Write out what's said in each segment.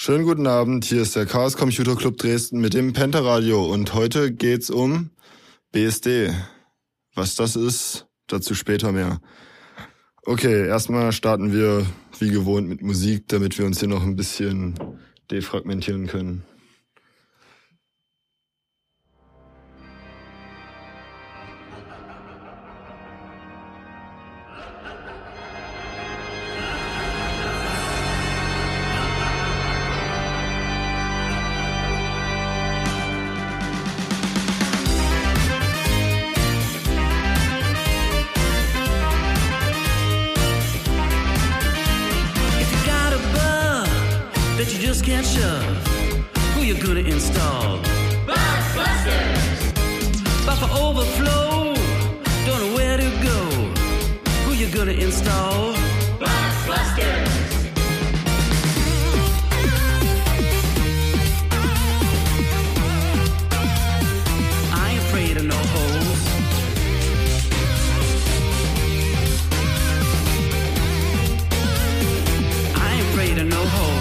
Schönen guten Abend, hier ist der Chaos Computer Club Dresden mit dem Pentaradio und heute geht's um BSD. Was das ist, dazu später mehr. Okay, erstmal starten wir wie gewohnt mit Musik, damit wir uns hier noch ein bisschen defragmentieren können. Can't shove. Who you gonna install? Blockbusters. Buffer overflow. Don't know where to go. Who you gonna install? Blockbusters. I ain't afraid of no holes. I ain't afraid of no holes.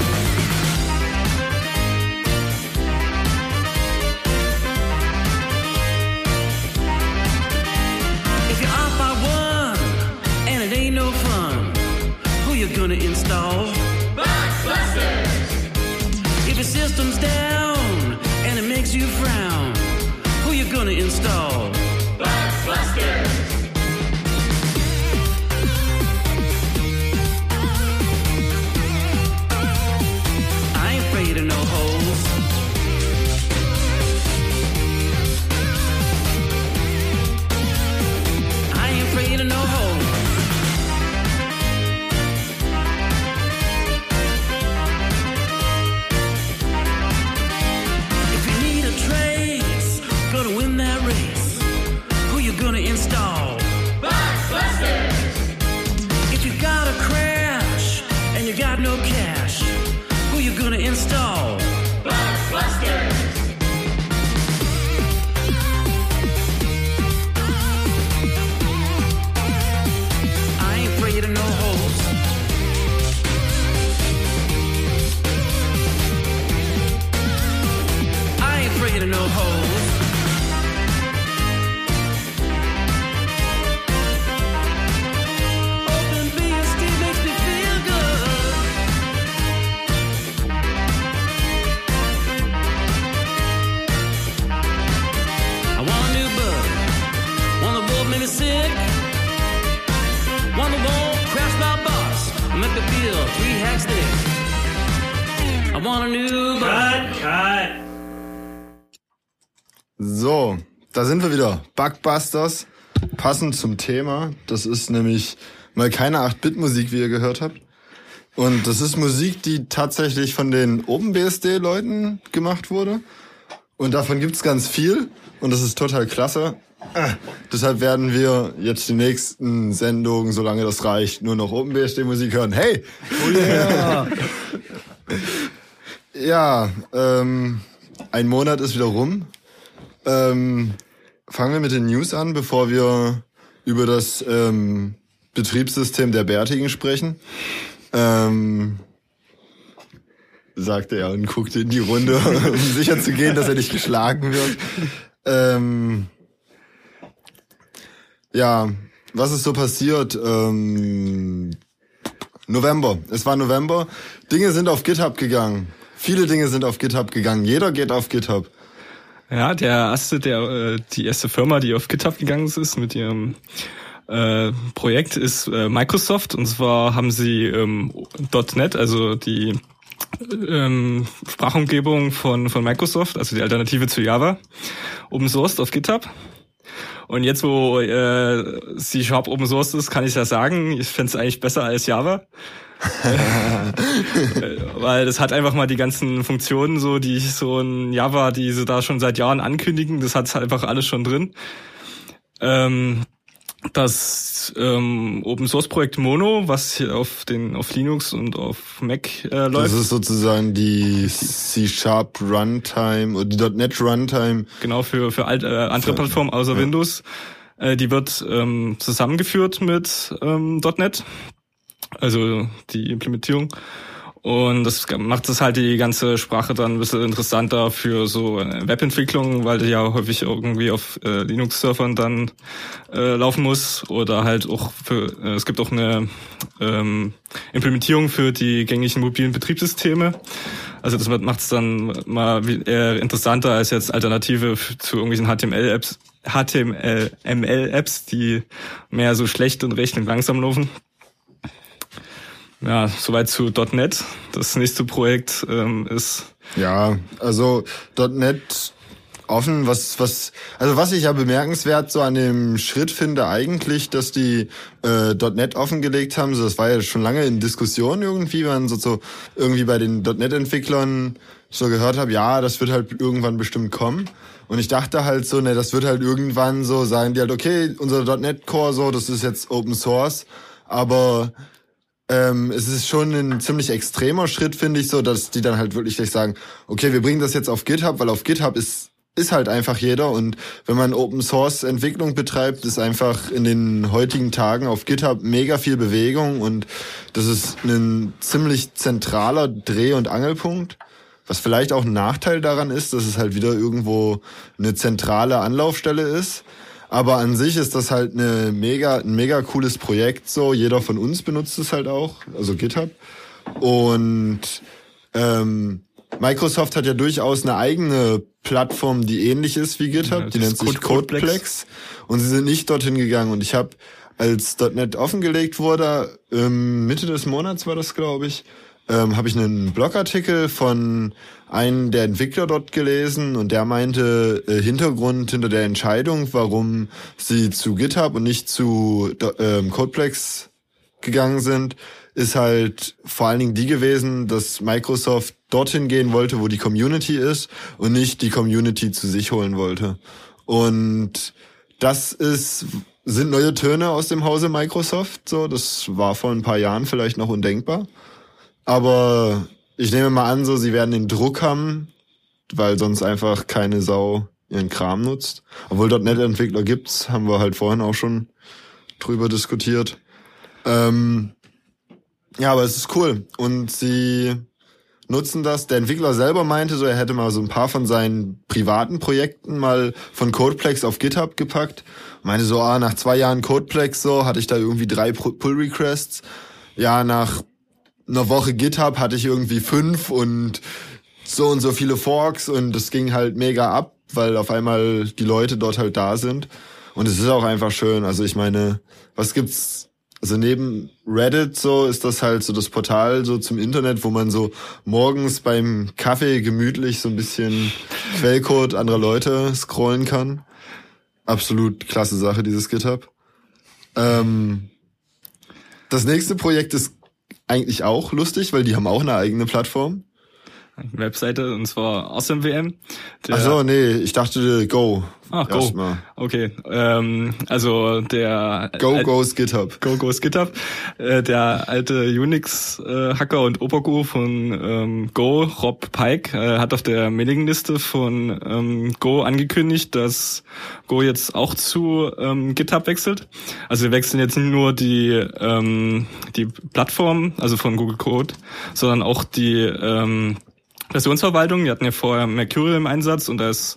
Gonna install Blockbusters. If your system's down and it makes you frown, who you gonna install? Blockbusters. I ain't afraid of no holes. I ain't afraid of no holes. Gonna install Blockbusters. If you got a crash and you got no cash, who you gonna install? Blockbusters. I ain't afraid of no holes. I ain't afraid of no holes. Sick. One that won't crash my boss. Make the feel 3 hacks dick. I want a new Cut. So, da sind wir wieder. Bugbusters, passend zum Thema. Das ist nämlich mal keine 8-Bit-Musik, wie ihr gehört habt. Und das ist Musik, die tatsächlich von den OpenBSD-Leuten gemacht wurde. Und davon gibt's ganz viel. Und das ist total klasse. Deshalb werden wir jetzt die nächsten Sendungen, solange das reicht, nur noch OpenBSD-Musik hören. Hey! Oh yeah! Ja, ein Monat ist wieder rum. Fangen wir mit den News an, bevor wir über das Betriebssystem der Bärtigen sprechen. Sagte er und guckte in die Runde, um sicher zu gehen, dass er nicht geschlagen wird. Ja, was ist so passiert? November. Es war November. Dinge sind auf GitHub gegangen. Viele Dinge sind auf GitHub gegangen. Jeder geht auf GitHub. Ja, die erste Firma, die auf GitHub gegangen ist mit ihrem Projekt, ist Microsoft. Und zwar haben sie .NET, also die Sprachumgebung von Microsoft, also die Alternative zu Java, open sourced auf GitHub. Und jetzt, wo C# Open Source ist, kann ich ja sagen, ich fände es eigentlich besser als Java. Weil das hat einfach mal die ganzen Funktionen, so die ich so in Java, die sie da schon seit Jahren ankündigen, das hat einfach alles schon drin. Das Open Source Projekt Mono, was hier auf Linux und auf Mac läuft. Das ist sozusagen die C# Runtime oder die .NET Runtime. Genau, für andere Plattformen außer Windows. Die wird zusammengeführt mit .NET, also die Implementierung. Und das macht es halt die ganze Sprache dann ein bisschen interessanter für so Webentwicklung, weil die ja häufig irgendwie auf Linux-Servern dann laufen muss. Oder halt auch es gibt auch eine Implementierung für die gängigen mobilen Betriebssysteme. Also das macht es dann mal eher interessanter als jetzt Alternative zu irgendwelchen HTML-Apps, die mehr so schlecht und recht und langsam laufen. Ja, soweit zu .NET. Das nächste Projekt ist... Ja, also .NET offen, was ich ja bemerkenswert so an dem Schritt finde eigentlich, dass die .NET offengelegt haben. So, das war ja schon lange in Diskussion irgendwie, wenn man so irgendwie bei den .NET-Entwicklern so gehört habe, ja, das wird halt irgendwann bestimmt kommen. Und ich dachte halt so, ne, das wird halt irgendwann so, sagen die halt, okay, unser .NET Core so, das ist jetzt Open Source, aber es ist schon ein ziemlich extremer Schritt, finde ich, so, dass die dann halt wirklich sagen, okay, wir bringen das jetzt auf GitHub, weil auf GitHub ist halt einfach jeder, und wenn man Open Source Entwicklung betreibt, ist einfach in den heutigen Tagen auf GitHub mega viel Bewegung, und das ist ein ziemlich zentraler Dreh- und Angelpunkt, was vielleicht auch ein Nachteil daran ist, dass es halt wieder irgendwo eine zentrale Anlaufstelle ist. Aber an sich ist das halt ein mega cooles Projekt, so. Jeder von uns benutzt es halt auch, also GitHub. Und Microsoft hat ja durchaus eine eigene Plattform, die ähnlich ist wie GitHub. Ja, die nennt sich Codeplex. Und sie sind nicht dorthin gegangen. Und ich habe, als .NET offengelegt wurde, Mitte des Monats war das, glaube ich, habe ich einen Blogartikel von einem der Entwickler dort gelesen, und der meinte, Hintergrund hinter der Entscheidung, warum sie zu GitHub und nicht zu Codeplex gegangen sind, ist halt vor allen Dingen die gewesen, dass Microsoft dorthin gehen wollte, wo die Community ist, und nicht die Community zu sich holen wollte. Und das sind neue Töne aus dem Hause Microsoft, so. Das war vor ein paar Jahren vielleicht noch undenkbar. Aber ich nehme mal an, so, sie werden den Druck haben, weil sonst einfach keine Sau ihren Kram nutzt. Obwohl .NET-Entwickler gibt's, haben wir halt vorhin auch schon drüber diskutiert. Ja, aber es ist cool. Und sie nutzen das. Der Entwickler selber meinte so, er hätte mal so ein paar von seinen privaten Projekten mal von Codeplex auf GitHub gepackt. Meinte so, nach 2 Jahren Codeplex so, hatte ich da irgendwie 3 Pull-Requests. Ja, nach einer Woche GitHub hatte ich irgendwie 5 und so viele Forks, und das ging halt mega ab, weil auf einmal die Leute dort halt da sind. Und es ist auch einfach schön. Also ich meine, was gibt's? Also neben Reddit so ist das halt so das Portal so zum Internet, wo man so morgens beim Kaffee gemütlich so ein bisschen Quellcode anderer Leute scrollen kann. Absolut klasse Sache, dieses GitHub. Das nächste Projekt ist eigentlich auch lustig, weil die haben auch eine eigene Plattform. Webseite, und zwar AwesomeWM. Ach so, nee, ich dachte Go. Ach, Go. Erstmal. Okay, also der... Goes GitHub. Goes GitHub. Der alte Unix-Hacker und Obergo von Go, Rob Pike, hat auf der Mailingliste von Go angekündigt, dass Go jetzt auch zu GitHub wechselt. Also wir wechseln jetzt nicht nur die Plattform, also von Google Code, sondern auch die Versionsverwaltung. Die hatten ja vorher Mercurial im Einsatz, und als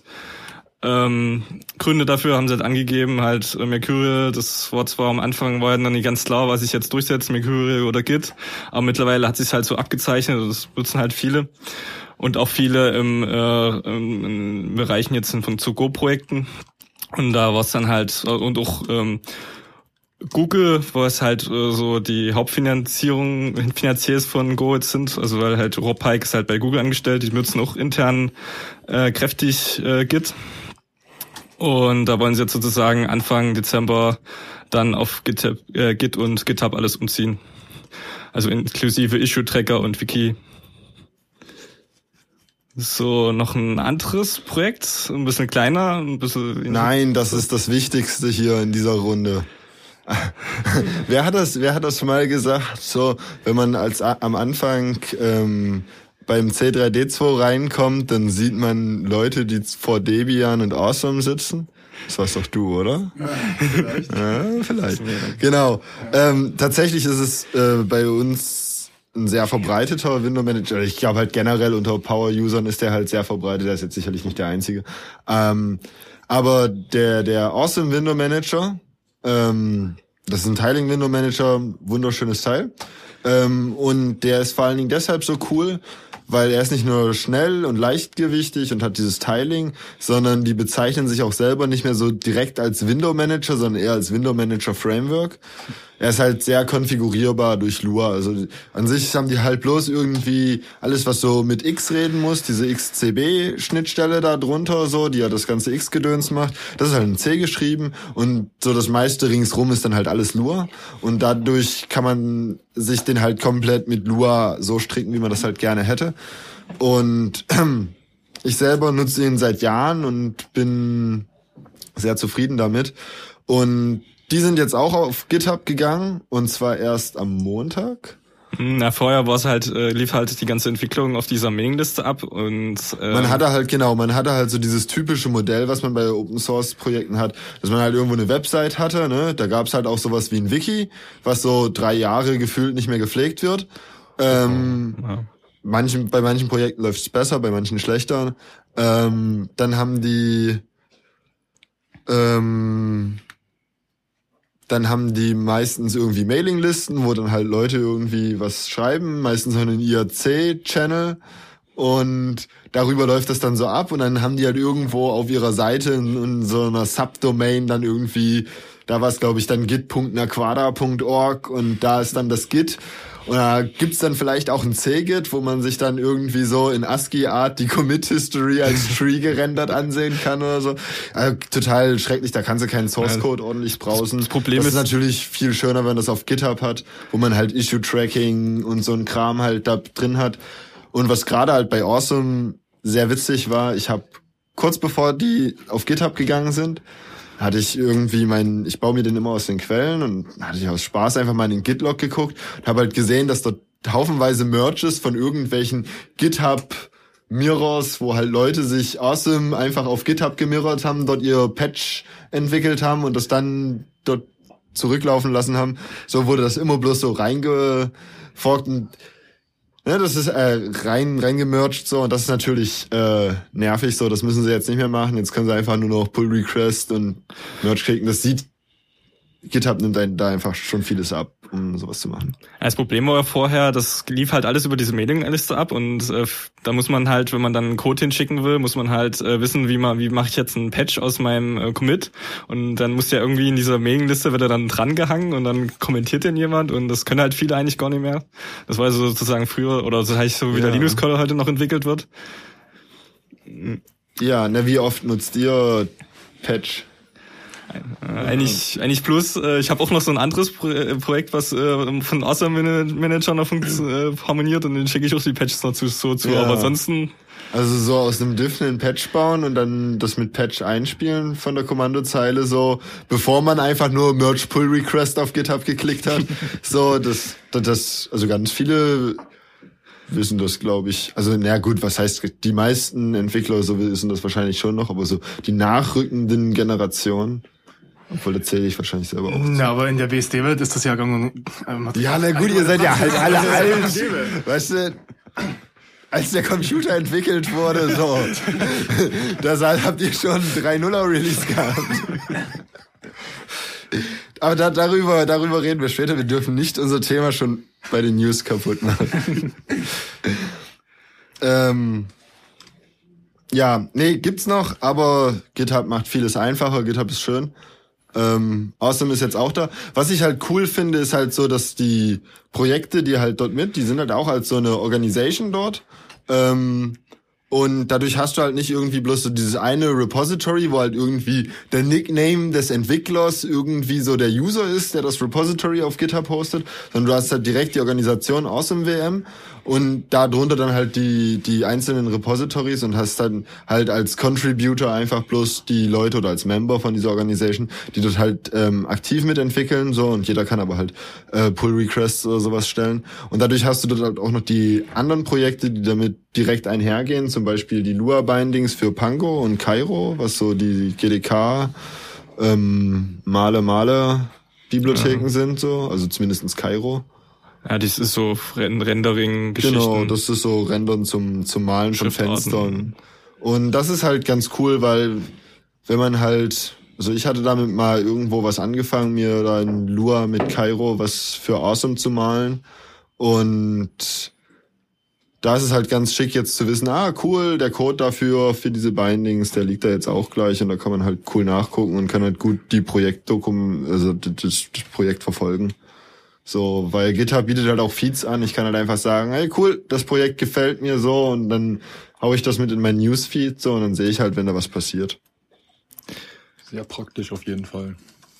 Gründe dafür haben sie halt angegeben, halt Mercurial, das war zwar am Anfang, war dann nicht ganz klar, was sich jetzt durchsetzt, Mercurial oder Git, aber mittlerweile hat sich halt so abgezeichnet, das nutzen halt viele, und auch viele im Bereichen jetzt von zu Go-Projekten, und da war es dann halt, und auch Google, wo es halt so die Hauptfinanziers von Go jetzt sind, also weil halt Rob Pike ist halt bei Google angestellt, die nutzen auch intern kräftig Git, und da wollen sie jetzt sozusagen Anfang Dezember dann auf Git und GitHub alles umziehen, also inklusive Issue-Tracker und Wiki. So, noch ein anderes Projekt, ein bisschen kleiner, ein bisschen... Nein, das ist das Wichtigste hier in dieser Runde. Wer hat das mal gesagt? So, wenn man am Anfang beim C3D2 reinkommt, dann sieht man Leute, die vor Debian und Awesome sitzen. Das warst doch du, oder? Ja, vielleicht. Ja, vielleicht. Genau. Tatsächlich ist es bei uns ein sehr verbreiteter Window Manager. Ich glaube halt generell unter Power-Usern ist der halt sehr verbreitet. Der ist jetzt sicherlich nicht der einzige. Aber der Awesome Window Manager, das ist ein Tiling Window Manager, wunderschönes Teil. Und der ist vor allen Dingen deshalb so cool, weil er ist nicht nur schnell und leichtgewichtig und hat dieses Tiling, sondern die bezeichnen sich auch selber nicht mehr so direkt als Window Manager, sondern eher als Window Manager Framework. Er ist halt sehr konfigurierbar durch Lua. Also an sich haben die halt bloß irgendwie alles, was so mit X reden muss, diese XCB-Schnittstelle da drunter, so, die ja das ganze X-Gedöns macht. Das ist halt in C geschrieben und so das meiste ringsrum ist dann halt alles Lua. Und dadurch kann man sich den halt komplett mit Lua so stricken, wie man das halt gerne hätte. Und ich selber nutze ihn seit Jahren und bin sehr zufrieden damit. Und die sind jetzt auch auf GitHub gegangen, und zwar erst am Montag. Na, vorher war es halt, lief halt die ganze Entwicklung auf dieser Mailingliste ab und man hatte halt so dieses typische Modell, was man bei Open Source Projekten hat, dass man halt irgendwo eine Website hatte, ne? Da gab's halt auch sowas wie ein Wiki, was so 3 Jahre gefühlt nicht mehr gepflegt wird. ja. Bei manchen Projekten läuft's besser, bei manchen schlechter. Dann haben die meistens irgendwie Mailinglisten, wo dann halt Leute irgendwie was schreiben, meistens so einen IRC-Channel, und darüber läuft das dann so ab, und dann haben die halt irgendwo auf ihrer Seite in so einer Subdomain dann irgendwie, da war es glaube ich dann git.naquada.org, und da ist dann das Git. Und da gibt's dann vielleicht auch ein C-Git, wo man sich dann irgendwie so in ASCII-Art die Commit-History als Tree gerendert ansehen kann oder so. Also total schrecklich, da kannst du keinen Source-Code ordentlich browsen. Das Problem ist natürlich viel schöner, wenn man das auf GitHub hat, wo man halt Issue-Tracking und so ein Kram halt da drin hat. Und was gerade halt bei Awesome sehr witzig war, ich habe kurz bevor die auf GitHub gegangen sind, hatte ich irgendwie ich baue mir den immer aus den Quellen, und hatte ich aus Spaß einfach mal in den Git-Log geguckt und habe halt gesehen, dass dort haufenweise Merges von irgendwelchen GitHub-Mirrors, wo halt Leute sich Awesome einfach auf GitHub gemirrort haben, dort ihr Patch entwickelt haben und das dann dort zurücklaufen lassen haben. So wurde das immer bloß so reingeforkt, und ja, das ist reingemerged so, und das ist natürlich nervig so, das müssen sie jetzt nicht mehr machen. Jetzt können sie einfach nur noch Pull Request und Merge klicken. Das GitHub nimmt da einfach schon vieles ab, um sowas zu machen. Das Problem war vorher, das lief halt alles über diese Mailingliste ab, und da muss man halt, wenn man dann einen Code hinschicken will, muss man halt wissen, wie mache ich jetzt einen Patch aus meinem Commit, und dann muss ja irgendwie in dieser Mailingliste wird er dann dran gehangen und dann kommentiert den jemand, und das können halt viele eigentlich gar nicht mehr. Das war also sozusagen früher, oder so heißt so wie der Linux-Kernel heute noch entwickelt wird. Ja, wie oft nutzt ihr Patch? Eigentlich plus. Ich habe auch noch so ein anderes Projekt, was von Awesome Manager noch harmoniert, und den schicke ich auch die Patches dazu zu. Ja. Aber ansonsten. Also so aus einem Diff einen Patch bauen und dann das mit Patch einspielen von der Kommandozeile, so bevor man einfach nur Merge Pull Request auf GitHub geklickt hat. So, das also ganz viele wissen das, glaube ich. Also na gut, was heißt, die meisten Entwickler so wissen das wahrscheinlich schon noch, aber so die nachrückenden Generationen, obwohl da zähle ich wahrscheinlich selber auch. Ja, aber in der BSD-Welt ist das ja gegangen. Ja, na gut, ihr seid ja halt alle alt. Weißt du, als der Computer entwickelt wurde, so, da habt ihr schon 3.0er Release gehabt. Aber darüber reden wir später. Wir dürfen nicht unser Thema schon bei den News kaputt machen. Gibt's noch, aber GitHub macht vieles einfacher. GitHub ist schön. Awesome ist jetzt auch da. Was ich halt cool finde, ist halt so, dass die Projekte, die halt dort die sind halt auch als so eine Organisation dort. Und dadurch hast du halt nicht irgendwie bloß so dieses eine Repository, wo halt irgendwie der Nickname des Entwicklers irgendwie so der User ist, der das Repository auf GitHub hostet, sondern du hast halt direkt die Organisation AwesomeVM und da drunter dann halt die einzelnen Repositories und hast dann halt als Contributor einfach bloß die Leute oder als Member von dieser Organisation, die dort halt aktiv mitentwickeln, so, und jeder kann aber halt Pull Requests oder sowas stellen. Und dadurch hast du dort halt auch noch die anderen Projekte, die damit direkt einhergehen, zum Beispiel die Lua-Bindings für Pango und Cairo, was so die GDK Male Bibliotheken sind, so, also zumindestens Cairo. Ja, das ist so Rendering-Geschichten. Genau, das ist so Rendern zum Malen von Fenstern. Und das ist halt ganz cool, weil wenn man halt, also ich hatte damit mal irgendwo was angefangen, mir da in Lua mit Cairo was für Awesome zu malen. Und da ist es halt ganz schick jetzt zu wissen, cool, der Code dafür, für diese Bindings, der liegt da jetzt auch gleich und da kann man halt cool nachgucken und kann halt gut die das Projekt verfolgen. So, weil GitHub bietet halt auch Feeds an. Ich kann halt einfach sagen, hey cool, das Projekt gefällt mir so und dann hau ich das mit in mein Newsfeed so und dann sehe ich halt, wenn da was passiert. Sehr praktisch auf jeden Fall.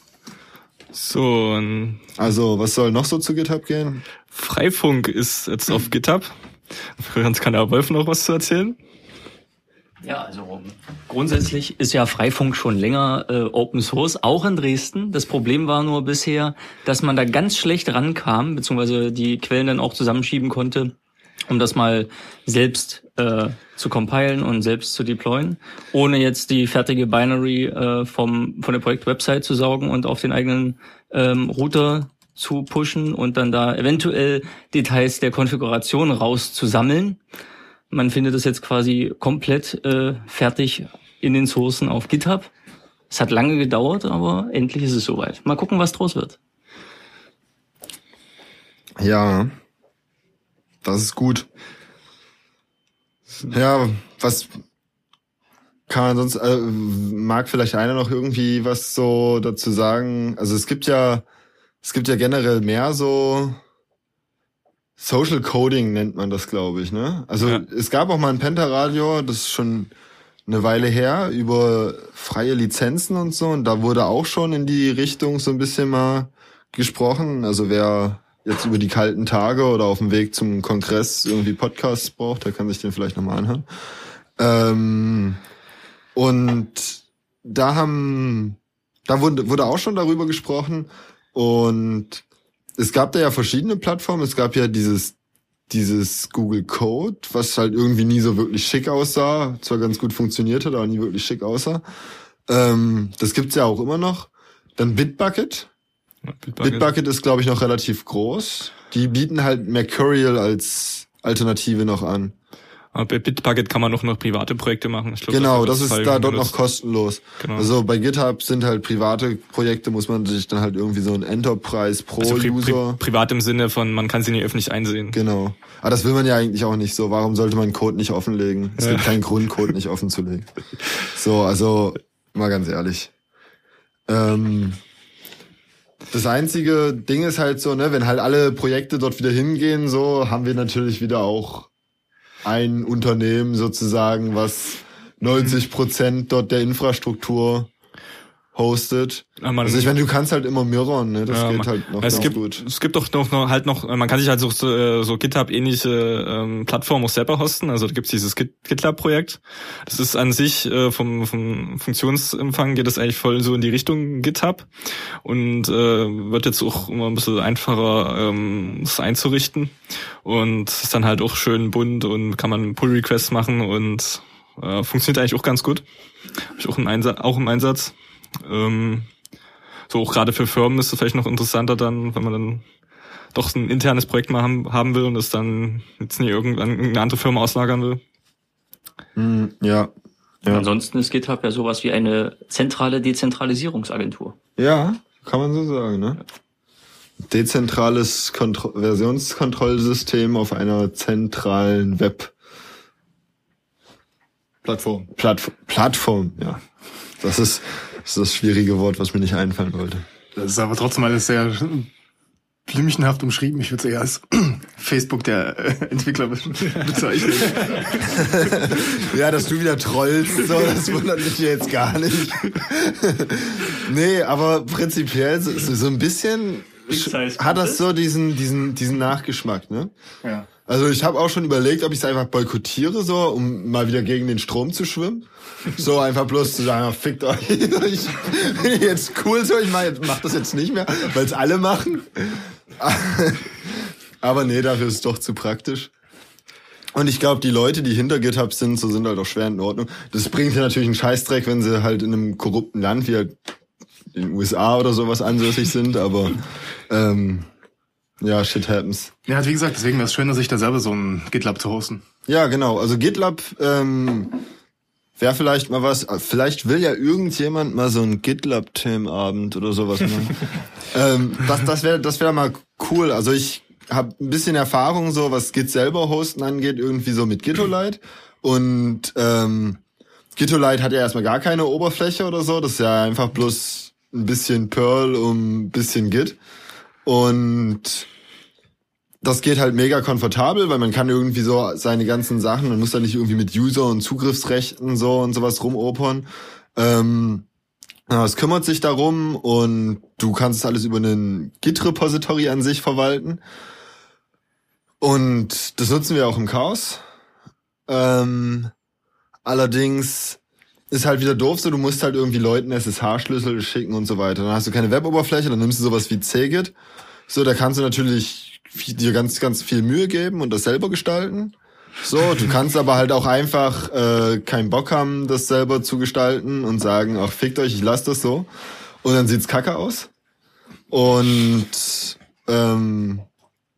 So, also, was soll noch so zu GitHub gehen? Freifunk ist jetzt auf GitHub. Ganz kann der Wolf noch was zu erzählen? Ja, also grundsätzlich ist ja Freifunk schon länger Open Source, auch in Dresden. Das Problem war nur bisher, dass man da ganz schlecht rankam, beziehungsweise die Quellen dann auch zusammenschieben konnte, um das mal selbst zu compilen und selbst zu deployen, ohne jetzt die fertige Binary von der Projekt-Website zu saugen und auf den eigenen Router zu pushen und dann da eventuell Details der Konfiguration rauszusammeln. Man findet es jetzt quasi komplett fertig in den Sourcen auf GitHub. Es hat lange gedauert, aber endlich ist es soweit. Mal gucken, was draus wird. Ja, das ist gut. Ja, was kann man sonst, mag vielleicht einer noch irgendwie was so dazu sagen? Also es gibt ja generell mehr so Social Coding nennt man das, glaube ich, ne? Also Es gab auch mal ein Pentaradio, das ist schon eine Weile her, über freie Lizenzen und so, und da wurde auch schon in die Richtung so ein bisschen mal gesprochen. Also wer jetzt über die kalten Tage oder auf dem Weg zum Kongress irgendwie Podcasts braucht, der kann sich den vielleicht nochmal anhören. Und da wurde auch schon darüber gesprochen, und es gab da ja verschiedene Plattformen. Es gab ja dieses Google Code, was halt irgendwie nie so wirklich schick aussah, zwar ganz gut funktioniert hat, aber nie wirklich schick aussah. Das gibt's ja auch immer noch. Dann Bitbucket. Bitbucket ist, glaube ich, noch relativ groß. Die bieten halt Mercurial als Alternative noch an. Aber bei Bitbucket kann man noch private Projekte machen. Ich glaub, genau, das ist da dort noch kostenlos. Genau. Also bei GitHub sind halt private Projekte, muss man sich dann halt irgendwie so ein Enterprise pro User. Privat im Sinne von, man kann sie nicht öffentlich einsehen. Genau. Aber das will man ja eigentlich auch nicht so. Warum sollte man Code nicht offenlegen? Es gibt keinen Grund, Code nicht offen zu legen. So, also, mal ganz ehrlich. Das einzige Ding ist halt so, ne, wenn halt alle Projekte dort wieder hingehen, so, haben wir natürlich wieder auch ein Unternehmen sozusagen, was 90% dort der Infrastruktur hostet. Also ich meine, du kannst halt immer mirrorn, ne? Das geht halt noch gut. Es gibt doch noch, man kann sich halt so GitHub-ähnliche Plattformen auch selber hosten. Also da gibt's dieses GitLab-Projekt. Das ist an sich vom Funktionsumfang geht das eigentlich voll so in die Richtung GitHub und wird jetzt auch immer ein bisschen einfacher, das einzurichten. Und ist dann halt auch schön bunt und kann man Pull-Requests machen und funktioniert eigentlich auch ganz gut. Habe ich auch im Einsatz. So auch gerade für Firmen ist es vielleicht noch interessanter dann, wenn man dann doch ein internes Projekt mal haben will und es dann jetzt nie irgendeine andere Firma auslagern will. Ja. Ansonsten ist GitHub ja sowas wie eine zentrale Dezentralisierungsagentur. Ja, kann man so sagen, ne? Dezentrales Versionskontrollsystem auf einer zentralen Plattform, ja. Das ist das schwierige Wort, was mir nicht einfallen wollte. Das ist aber trotzdem alles sehr blümchenhaft umschrieben. Ich würde es eher als Facebook der Entwickler bezeichnen. Ja, dass du wieder trollst, so, das wundert mich jetzt gar nicht. Nee, aber prinzipiell so ein bisschen hat das so diesen Nachgeschmack, ne? Ja. Also ich habe auch schon überlegt, ob ich es einfach boykottiere, so, um mal wieder gegen den Strom zu schwimmen. So einfach bloß zu sagen, fickt euch, ich bin jetzt cool, so, ich mach das jetzt nicht mehr, weil es alle machen. Aber nee, dafür ist es doch zu praktisch. Und ich glaube, die Leute, die hinter GitHub sind, so sind halt auch schwer in Ordnung. Das bringt ja natürlich einen Scheißdreck, wenn sie halt in einem korrupten Land wie halt in den USA oder sowas ansässig sind, aber Ja, shit happens. Ja, wie gesagt, deswegen wäre es schöner, sich da selber so ein GitLab zu hosten. Ja, genau. Also GitLab wäre vielleicht mal was. Vielleicht will ja irgendjemand mal so ein GitLab-Themenabend oder sowas machen. Das wäre mal cool. Also ich habe ein bisschen Erfahrung so, was Git selber hosten angeht, irgendwie so mit Gitolite. Und Gitolite hat ja erstmal gar keine Oberfläche oder so. Das ist ja einfach bloß ein bisschen Perl um ein bisschen Git. Und das geht halt mega komfortabel, weil man kann irgendwie so seine ganzen Sachen, man muss da nicht irgendwie mit User- und Zugriffsrechten so und sowas rumopern. Es kümmert sich darum und du kannst alles über einen Git-Repository an sich verwalten. Und das nutzen wir auch im Chaos. Allerdings ist halt wieder doof so, du musst halt irgendwie Leuten SSH-Schlüssel schicken und so weiter. Dann hast du keine Web-Oberfläche, dann nimmst du sowas wie Cgit. So, da kannst du natürlich dir ganz, ganz viel Mühe geben und das selber gestalten. So, du kannst aber halt auch einfach keinen Bock haben, das selber zu gestalten und sagen, ach, fickt euch, ich lasse das so. Und dann sieht's kacke aus. Und man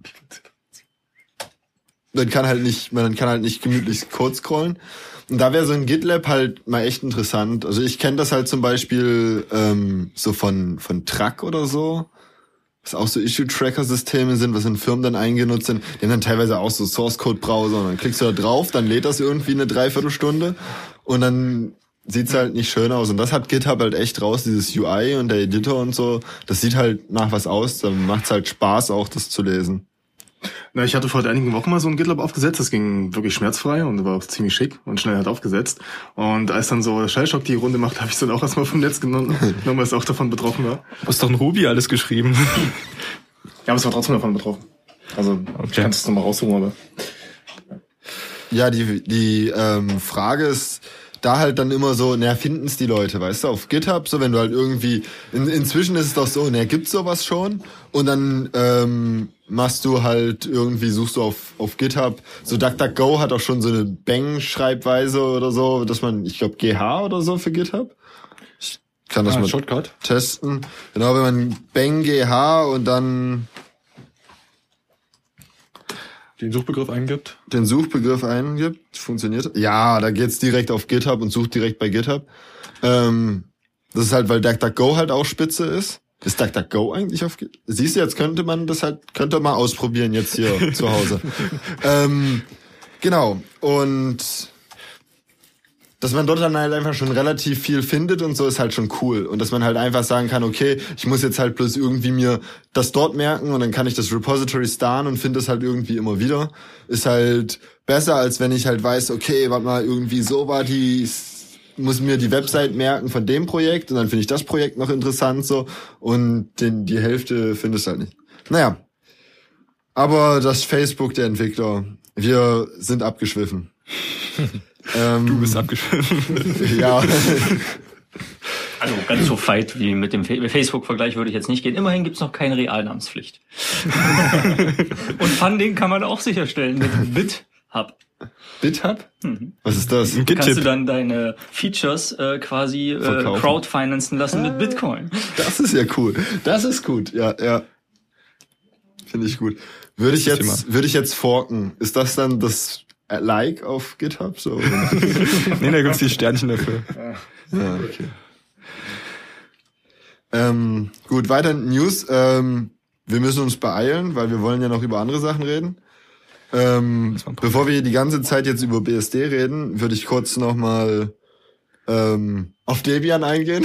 kann halt nicht gemütlich Code scrollen. Und da wäre so ein GitLab halt mal echt interessant. Also ich kenne das halt zum Beispiel so von Truck oder so, was auch so Issue-Tracker-Systeme sind, was in Firmen dann eingenutzt sind. Die haben dann teilweise auch so Source-Code-Browser und dann klickst du da drauf, dann lädt das irgendwie eine Dreiviertelstunde und dann sieht's halt nicht schön aus. Und das hat GitHub halt echt raus, dieses UI und der Editor und so. Das sieht halt nach was aus, dann macht's halt Spaß auch, das zu lesen. Na, ich hatte vor einigen Wochen mal so ein GitLab aufgesetzt, das ging wirklich schmerzfrei und war auch ziemlich schick und schnell halt aufgesetzt. Und als dann so Shellshock die Runde macht, habe ich es dann auch erstmal vom Netz genommen, weil es auch davon betroffen war. Du hast doch in Ruby alles geschrieben. Ja, aber es war trotzdem davon betroffen. Also, ich kann es nochmal raussuchen, aber... Ja, die Frage ist da halt dann immer so, finden's die Leute, weißt du, auf GitHub, so wenn du halt irgendwie, inzwischen ist es doch so, gibt's sowas schon und dann machst du halt irgendwie, suchst du auf GitHub, so DuckDuckGo hat auch schon so eine Bang-Schreibweise oder so, dass man, ich glaube GH oder so für GitHub. Ich kann das mal Shortcut testen. Genau, wenn man Bang GH und dann den Suchbegriff eingibt. Funktioniert. Ja, da geht's direkt auf GitHub und sucht direkt bei GitHub. Das ist halt, weil DuckDuckGo halt auch spitze ist. Ist DuckDuckGo eigentlich auf GitHub? Siehst du, jetzt könnte man mal ausprobieren jetzt hier zu Hause. Genau. Und dass man dort dann halt einfach schon relativ viel findet und so ist halt schon cool. Und dass man halt einfach sagen kann, okay, ich muss jetzt halt bloß irgendwie mir das dort merken und dann kann ich das Repository starren und finde es halt irgendwie immer wieder. Ist halt besser, als wenn ich halt weiß, okay, warte mal, irgendwie so war muss mir die Website merken von dem Projekt und dann finde ich das Projekt noch interessant so und die Hälfte findest du halt nicht. Naja. Aber das Facebook der Entwickler, wir sind abgeschwiffen. Du bist abgeschwiffen. Ja. Also ganz so weit wie mit dem Facebook-Vergleich würde ich jetzt nicht gehen. Immerhin gibt's noch keine Realnamenspflicht. Und Funding kann man auch sicherstellen mit BitHub. BitHub? Was ist das? Kannst du dann deine Features quasi crowdfinancen lassen mit Bitcoin. Das ist ja cool. Das ist gut. Ja. Finde ich gut. Würde ich jetzt forken? Ist das dann das Like auf GitHub? So? Nee, da gibt's die Sternchen dafür. Ja, okay. Gut, weiter in News. Wir müssen uns beeilen, weil wir wollen ja noch über andere Sachen reden. Bevor wir die ganze Zeit jetzt über BSD reden, würde ich kurz nochmal auf Debian eingehen.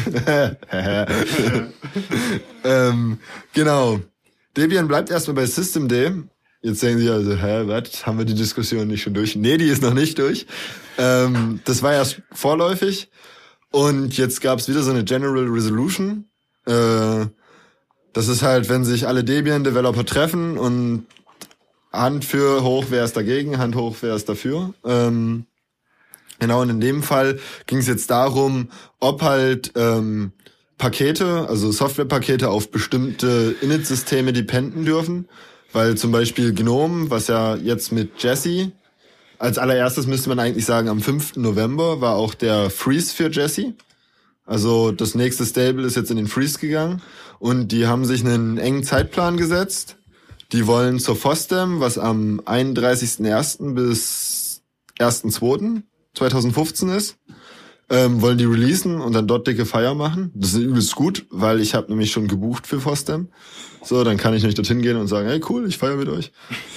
Genau. Debian bleibt erstmal bei Systemd. Jetzt denken Sie also, was? Haben wir die Diskussion nicht schon durch? Nee, die ist noch nicht durch. Das war erst vorläufig. Und jetzt gab's wieder so eine General Resolution. Das ist halt, wenn sich alle Debian-Developer treffen und Hand für hoch, wer ist dagegen, Hand hoch, wer ist dafür. Genau, und in dem Fall ging es jetzt darum, ob halt Pakete, also Softwarepakete auf bestimmte Init-Systeme dependen dürfen. Weil zum Beispiel GNOME, was ja jetzt mit Jessie, als allererstes müsste man eigentlich sagen, am 5. November war auch der Freeze für Jessie. Also das nächste Stable ist jetzt in den Freeze gegangen und die haben sich einen engen Zeitplan gesetzt. Die wollen zur FOSDEM, was am 31.01. bis 1.02.2015 ist, wollen die releasen und dann dort dicke Feier machen. Das ist übelst gut, weil ich habe nämlich schon gebucht für FOSDEM. So, dann kann ich nicht dorthin gehen und sagen, hey cool, ich feiere mit euch.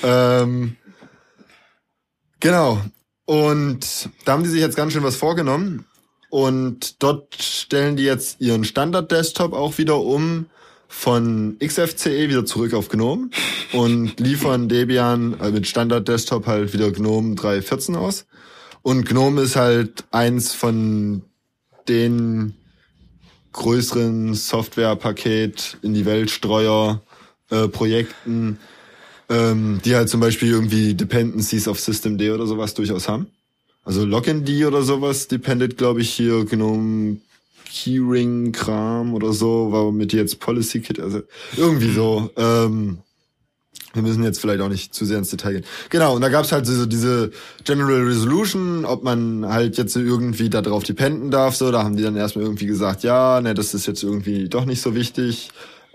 Genau. Und da haben die sich jetzt ganz schön was vorgenommen. Und dort stellen die jetzt ihren Standard-Desktop auch wieder um von XFCE wieder zurück auf GNOME und liefern Debian mit Standard-Desktop halt wieder GNOME 3.14 aus. Und GNOME ist halt eins von den größeren Softwarepaket in die Weltstreuer Projekten, die halt zum Beispiel irgendwie Dependencies auf Systemd oder sowas durchaus haben. Also Login.d oder sowas dependet, glaube ich, hier GNOME Keyring-Kram oder so, womit die jetzt Policy-Kit, also irgendwie so. Wir müssen jetzt vielleicht auch nicht zu sehr ins Detail gehen. Genau, und da gab's halt so diese General Resolution, ob man halt jetzt irgendwie da drauf dependen darf, so, da haben die dann erstmal irgendwie gesagt, ja, ne, das ist jetzt irgendwie doch nicht so wichtig.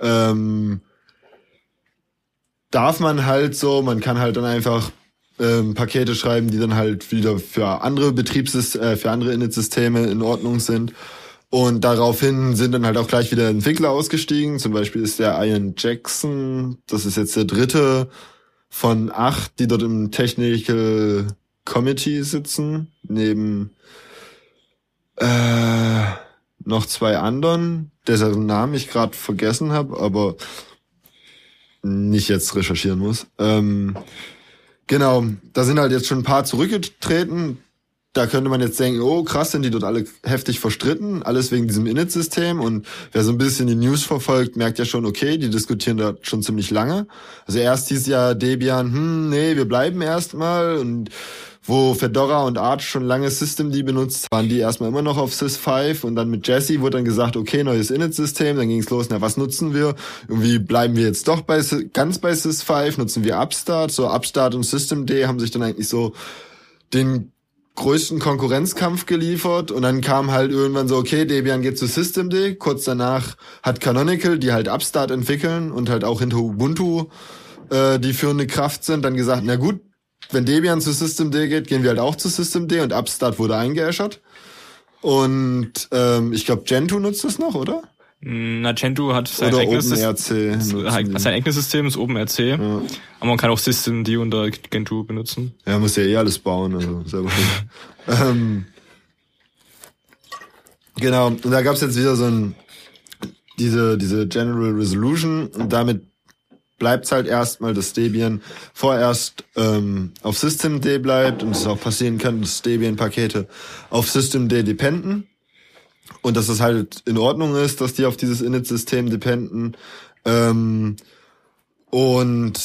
Darf man halt so, man kann halt dann einfach Pakete schreiben, die dann halt wieder für andere für andere Init-Systeme in Ordnung sind. Und daraufhin sind dann halt auch gleich wieder Entwickler ausgestiegen. Zum Beispiel ist der Ian Jackson, das ist jetzt der 3. von 8, die dort im Technical Committee sitzen, neben noch 2 anderen, deren Namen ich gerade vergessen habe, aber nicht jetzt recherchieren muss. Genau, da sind halt jetzt schon ein paar zurückgetreten. Da könnte man jetzt denken, oh krass, sind die dort alle heftig verstritten, alles wegen diesem Init-System. Und wer so ein bisschen die News verfolgt, merkt ja schon, okay, die diskutieren da schon ziemlich lange. Also erst hieß ja Debian, nee, wir bleiben erstmal. Und wo Fedora und Arch schon lange Systemd benutzt, waren die erstmal immer noch auf Sys5. Und dann mit Jessie wurde dann gesagt, okay, neues Init-System. Dann ging es los, na, was nutzen wir? Irgendwie bleiben wir jetzt doch ganz bei Sys5, nutzen wir Upstart. So Upstart und Systemd haben sich dann eigentlich so den größten Konkurrenzkampf geliefert. Und dann kam halt irgendwann so, okay, Debian geht zu Systemd. Kurz danach hat Canonical, die halt Upstart entwickeln und halt auch hinter Ubuntu die führende Kraft sind, dann gesagt, na gut, wenn Debian zu Systemd geht, gehen wir halt auch zu Systemd und Upstart wurde eingeäschert. Und ich glaube, Gentoo nutzt das noch, oder? Na, Gentoo hat sein oder eigenes OpenRC. ist OpenRC. Ja. Aber man kann auch Systemd unter Gentoo benutzen. Ja, muss ja alles bauen, also selber. Genau, und da gab's jetzt wieder so diese General Resolution und damit bleibt's halt erstmal, dass Debian vorerst auf Systemd bleibt und es auch passieren kann, dass Debian-Pakete auf Systemd dependen und dass es halt in Ordnung ist, dass die auf dieses Init-System dependen. Und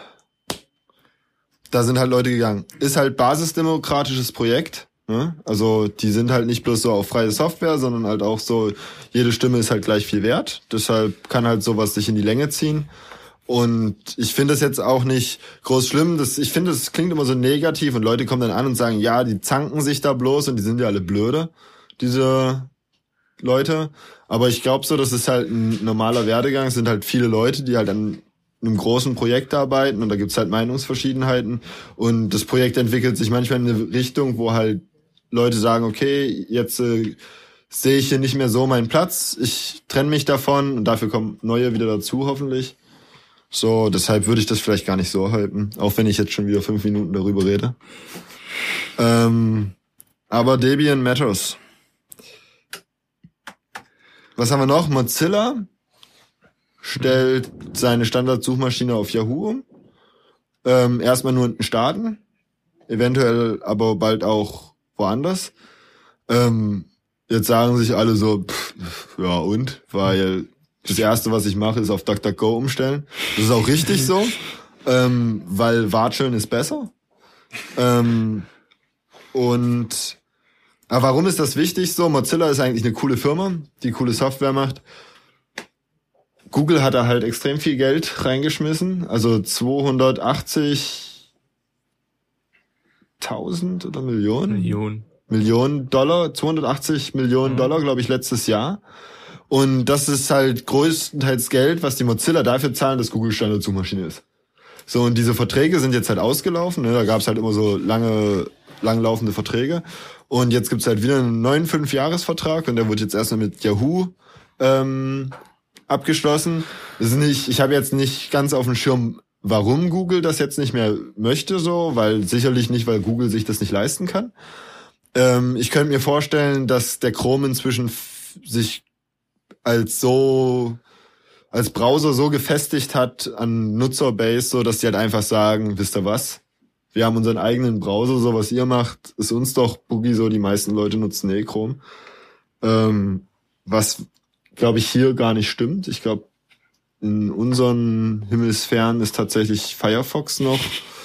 da sind halt Leute gegangen. Ist halt basisdemokratisches Projekt. Ne? Also die sind halt nicht bloß so auf freie Software, sondern halt auch so, jede Stimme ist halt gleich viel wert. Deshalb kann halt sowas sich in die Länge ziehen. Und ich finde das jetzt auch nicht groß schlimm. Ich finde, das klingt immer so negativ und Leute kommen dann an und sagen, ja, die zanken sich da bloß und die sind ja alle blöde, diese Leute. Aber ich glaube so, das ist halt ein normaler Werdegang. Es sind halt viele Leute, die halt an einem großen Projekt arbeiten und da gibt's halt Meinungsverschiedenheiten. Und das Projekt entwickelt sich manchmal in eine Richtung, wo halt Leute sagen, okay, jetzt sehe ich hier nicht mehr so meinen Platz. Ich trenne mich davon und dafür kommen neue wieder dazu, hoffentlich. So, deshalb würde ich das vielleicht gar nicht so halten, auch wenn ich jetzt schon wieder 5 Minuten darüber rede. Aber Debian matters. Was haben wir noch? Mozilla stellt seine Standardsuchmaschine auf Yahoo um. Erstmal nur in den Staaten, eventuell aber bald auch woanders. Jetzt sagen sich alle so, ja und? Weil das Erste, was ich mache, ist auf DuckDuckGo umstellen. Das ist auch richtig so, weil Watscheln ist besser. Aber warum ist das wichtig so? Mozilla ist eigentlich eine coole Firma, die coole Software macht. Google hat da halt extrem viel Geld reingeschmissen, also 280.000 oder Millionen Dollar, 280 Millionen Dollar, glaube ich, letztes Jahr. Und das ist halt größtenteils Geld, was die Mozilla dafür zahlen, dass Google Standardsuchmaschine ist. So, und diese Verträge sind jetzt halt ausgelaufen, ne? Da gab's halt immer so langlaufende Verträge. Und jetzt gibt's halt wieder einen neuen 5-Jahres-Vertrag und der wird jetzt erstmal mit Yahoo abgeschlossen. Das ist nicht, ich habe jetzt nicht ganz auf dem Schirm, warum Google das jetzt nicht mehr möchte, so, weil sicherlich nicht, weil Google sich das nicht leisten kann. Ich könnte mir vorstellen, dass der Chrome inzwischen sich als Browser so gefestigt hat an Nutzerbase, so dass die halt einfach sagen, wisst ihr was? Wir haben unseren eigenen Browser, so was ihr macht, ist uns doch Boogie so, die meisten Leute nutzen Chrome. Was, glaube ich, hier gar nicht stimmt. Ich glaube, in unseren Himmelsphären ist tatsächlich Firefox noch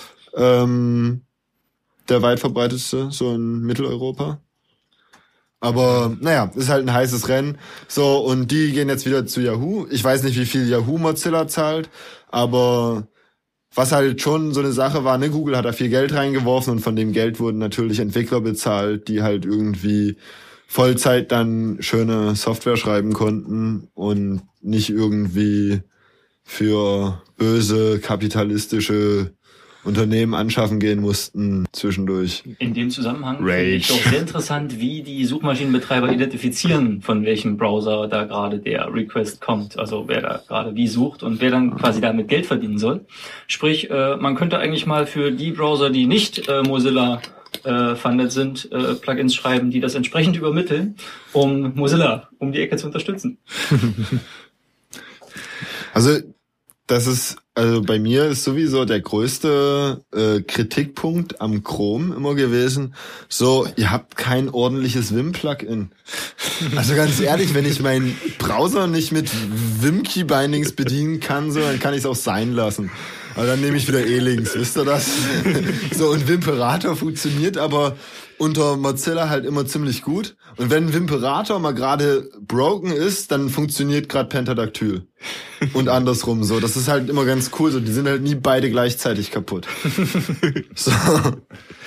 der weit verbreitetste, so in Mitteleuropa. Aber naja, ist halt ein heißes Rennen. So, und die gehen jetzt wieder zu Yahoo. Ich weiß nicht, wie viel Yahoo Mozilla zahlt, aber was halt schon so eine Sache war, ne, Google hat da viel Geld reingeworfen und von dem Geld wurden natürlich Entwickler bezahlt, die halt irgendwie Vollzeit dann schöne Software schreiben konnten und nicht irgendwie für böse kapitalistische Unternehmen anschaffen gehen mussten zwischendurch. In dem Zusammenhang finde ich doch sehr interessant, wie die Suchmaschinenbetreiber identifizieren, von welchem Browser da gerade der Request kommt. Also wer da gerade wie sucht und wer dann quasi damit Geld verdienen soll. Sprich, man könnte eigentlich mal für die Browser, die nicht Mozilla funded sind, Plugins schreiben, die das entsprechend übermitteln, um Mozilla um die Ecke zu unterstützen. Also bei mir ist sowieso der größte Kritikpunkt am Chrome immer gewesen, so, ihr habt kein ordentliches Vim-Plugin. Also ganz ehrlich, wenn ich meinen Browser nicht mit Vim-Key-Bindings bedienen kann, so, dann kann ich es auch sein lassen. Aber dann nehme ich wieder E-Links, wisst ihr das? So, und Vimperator funktioniert aber unter Mozilla halt immer ziemlich gut. Und wenn Vimperator mal gerade broken ist, dann funktioniert gerade Pentadactyl. Und andersrum so. Das ist halt immer ganz cool. So, die sind halt nie beide gleichzeitig kaputt. So. Auf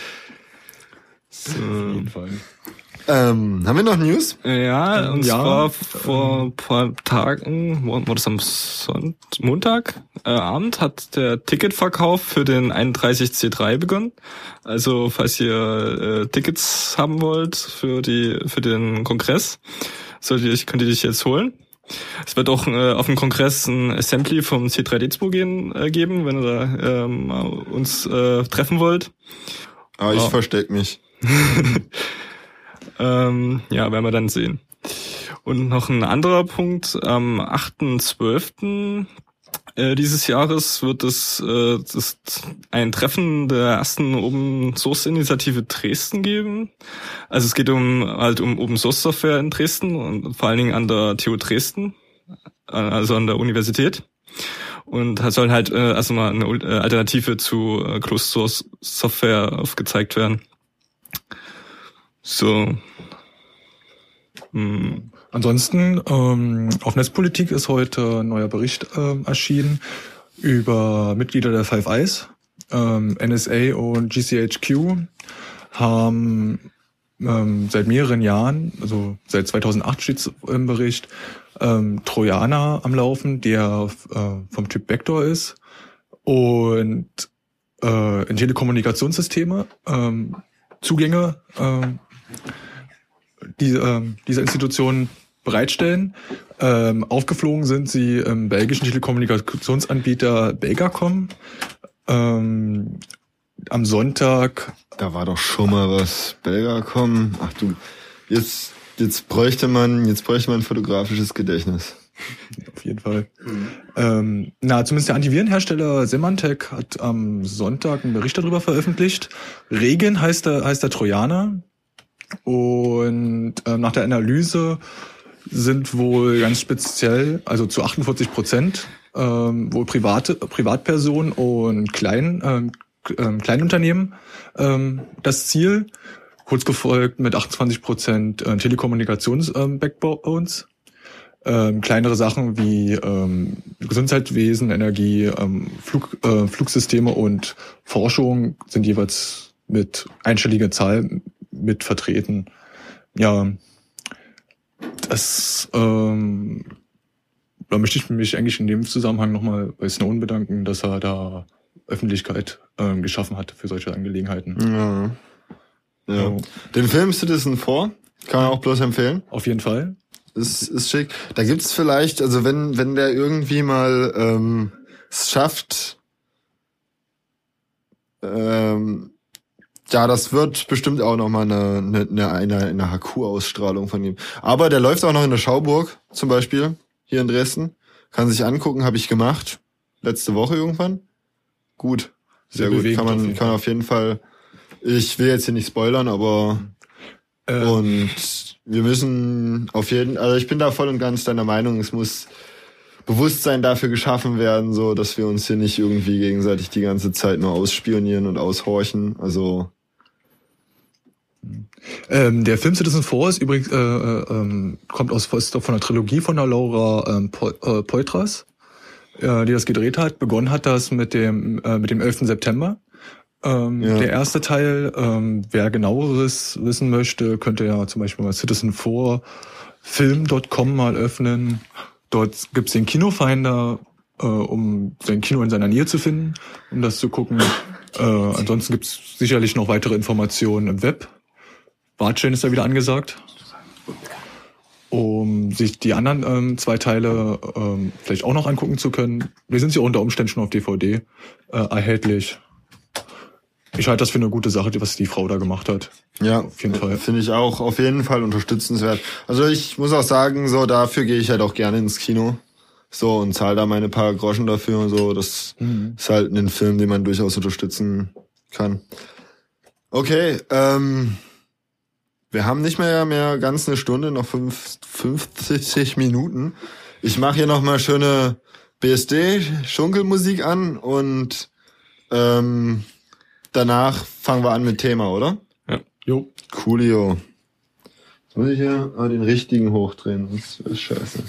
jeden Fall. Haben wir noch News? Ja, und zwar vor ein paar Tagen, war das am Montag, Abend, hat der Ticketverkauf für den 31C3 begonnen. Also, falls ihr Tickets haben wollt für den Kongress, könnt ihr dich jetzt holen. Es wird auch auf dem Kongress ein Assembly vom C3D2 geben, wenn ihr da uns treffen wollt. Aber ich versteck mich. Werden wir dann sehen. Und noch ein anderer Punkt, am 8.12. Dieses Jahres wird es ein Treffen der ersten Open Source Initiative Dresden geben. Also es geht um Open Source Software in Dresden und vor allen Dingen an der TU Dresden, also an der Universität. Und da soll halt erstmal eine Alternative zu Closed Source Software aufgezeigt werden. So. Ansonsten, auf Netzpolitik ist heute ein neuer Bericht erschienen über Mitglieder der Five Eyes. NSA und GCHQ haben seit mehreren Jahren, also seit 2008 steht es im Bericht, Trojaner am Laufen, der vom Typ Vector ist und in Telekommunikationssysteme Zugänge dieser Institutionen bereitstellen. Aufgeflogen sind sie im belgischen Telekommunikationsanbieter Belgacom. Am Sonntag. Da war doch schon mal was. Belgacom. Ach du, jetzt bräuchte man ein fotografisches Gedächtnis. Auf jeden Fall. Zumindest der Antivirenhersteller Symantec hat am Sonntag einen Bericht darüber veröffentlicht. Regen heißt der Trojaner. Und nach der Analyse sind wohl ganz speziell, also zu 48%, wohl Privatpersonen und Kleinunternehmen das Ziel. Kurz gefolgt mit 28% Telekommunikations-Backbones. Kleinere Sachen wie Gesundheitswesen, Energie, Flugsysteme und Forschung sind jeweils mit einstelliger Zahl mit vertreten. Ja, da möchte ich mich eigentlich in dem Zusammenhang nochmal bei Snowden bedanken, dass er da Öffentlichkeit geschaffen hat für solche Angelegenheiten. Ja. Ja. Oh. Den Film Citizen 4 kann man auch bloß empfehlen. Auf jeden Fall. Ist schick. Da gibt's vielleicht, also wenn der irgendwie mal es schafft, ja, das wird bestimmt auch noch mal eine HQ-Ausstrahlung von ihm. Aber der läuft auch noch in der Schauburg, zum Beispiel, hier in Dresden. Kann sich angucken, habe ich gemacht. Letzte Woche irgendwann. Gut. Sehr gut. Kann auf jeden Fall. Ich will jetzt hier nicht spoilern, aber und wir müssen also ich bin da voll und ganz deiner Meinung, es muss Bewusstsein dafür geschaffen werden, so dass wir uns hier nicht irgendwie gegenseitig die ganze Zeit nur ausspionieren und aushorchen. Also der Film Citizen 4 ist übrigens kommt ist von der Trilogie von der Laura Poitras, die das gedreht hat. Begonnen hat das mit dem 11. September. Der erste Teil, wer genaueres wissen möchte, könnte ja zum Beispiel mal Citizen4film.com mal öffnen. Dort gibt's den Kinofinder, um sein Kino in seiner Nähe zu finden, um das zu gucken. Ansonsten gibt's sicherlich noch weitere Informationen im Web. Wartstellen ist da wieder angesagt. Um sich die anderen 2 Teile vielleicht auch noch angucken zu können. Wir sind ja unter Umständen schon auf DVD erhältlich. Ich halte das für eine gute Sache, was die Frau da gemacht hat. Ja, auf jeden Fall. Finde ich auch auf jeden Fall unterstützenswert. Also ich muss auch sagen, so dafür gehe ich halt auch gerne ins Kino. So und zahle da meine paar Groschen dafür und so. Das ist halt ein Film, den man durchaus unterstützen kann. Okay, wir haben nicht mehr ganz eine Stunde, noch 50 Minuten. Ich mache hier noch mal schöne BSD-Schunkelmusik an und danach fangen wir an mit Thema, oder? Ja. Jo. Coolio. Jetzt muss ich hier den richtigen hochdrehen. Das ist scheiße.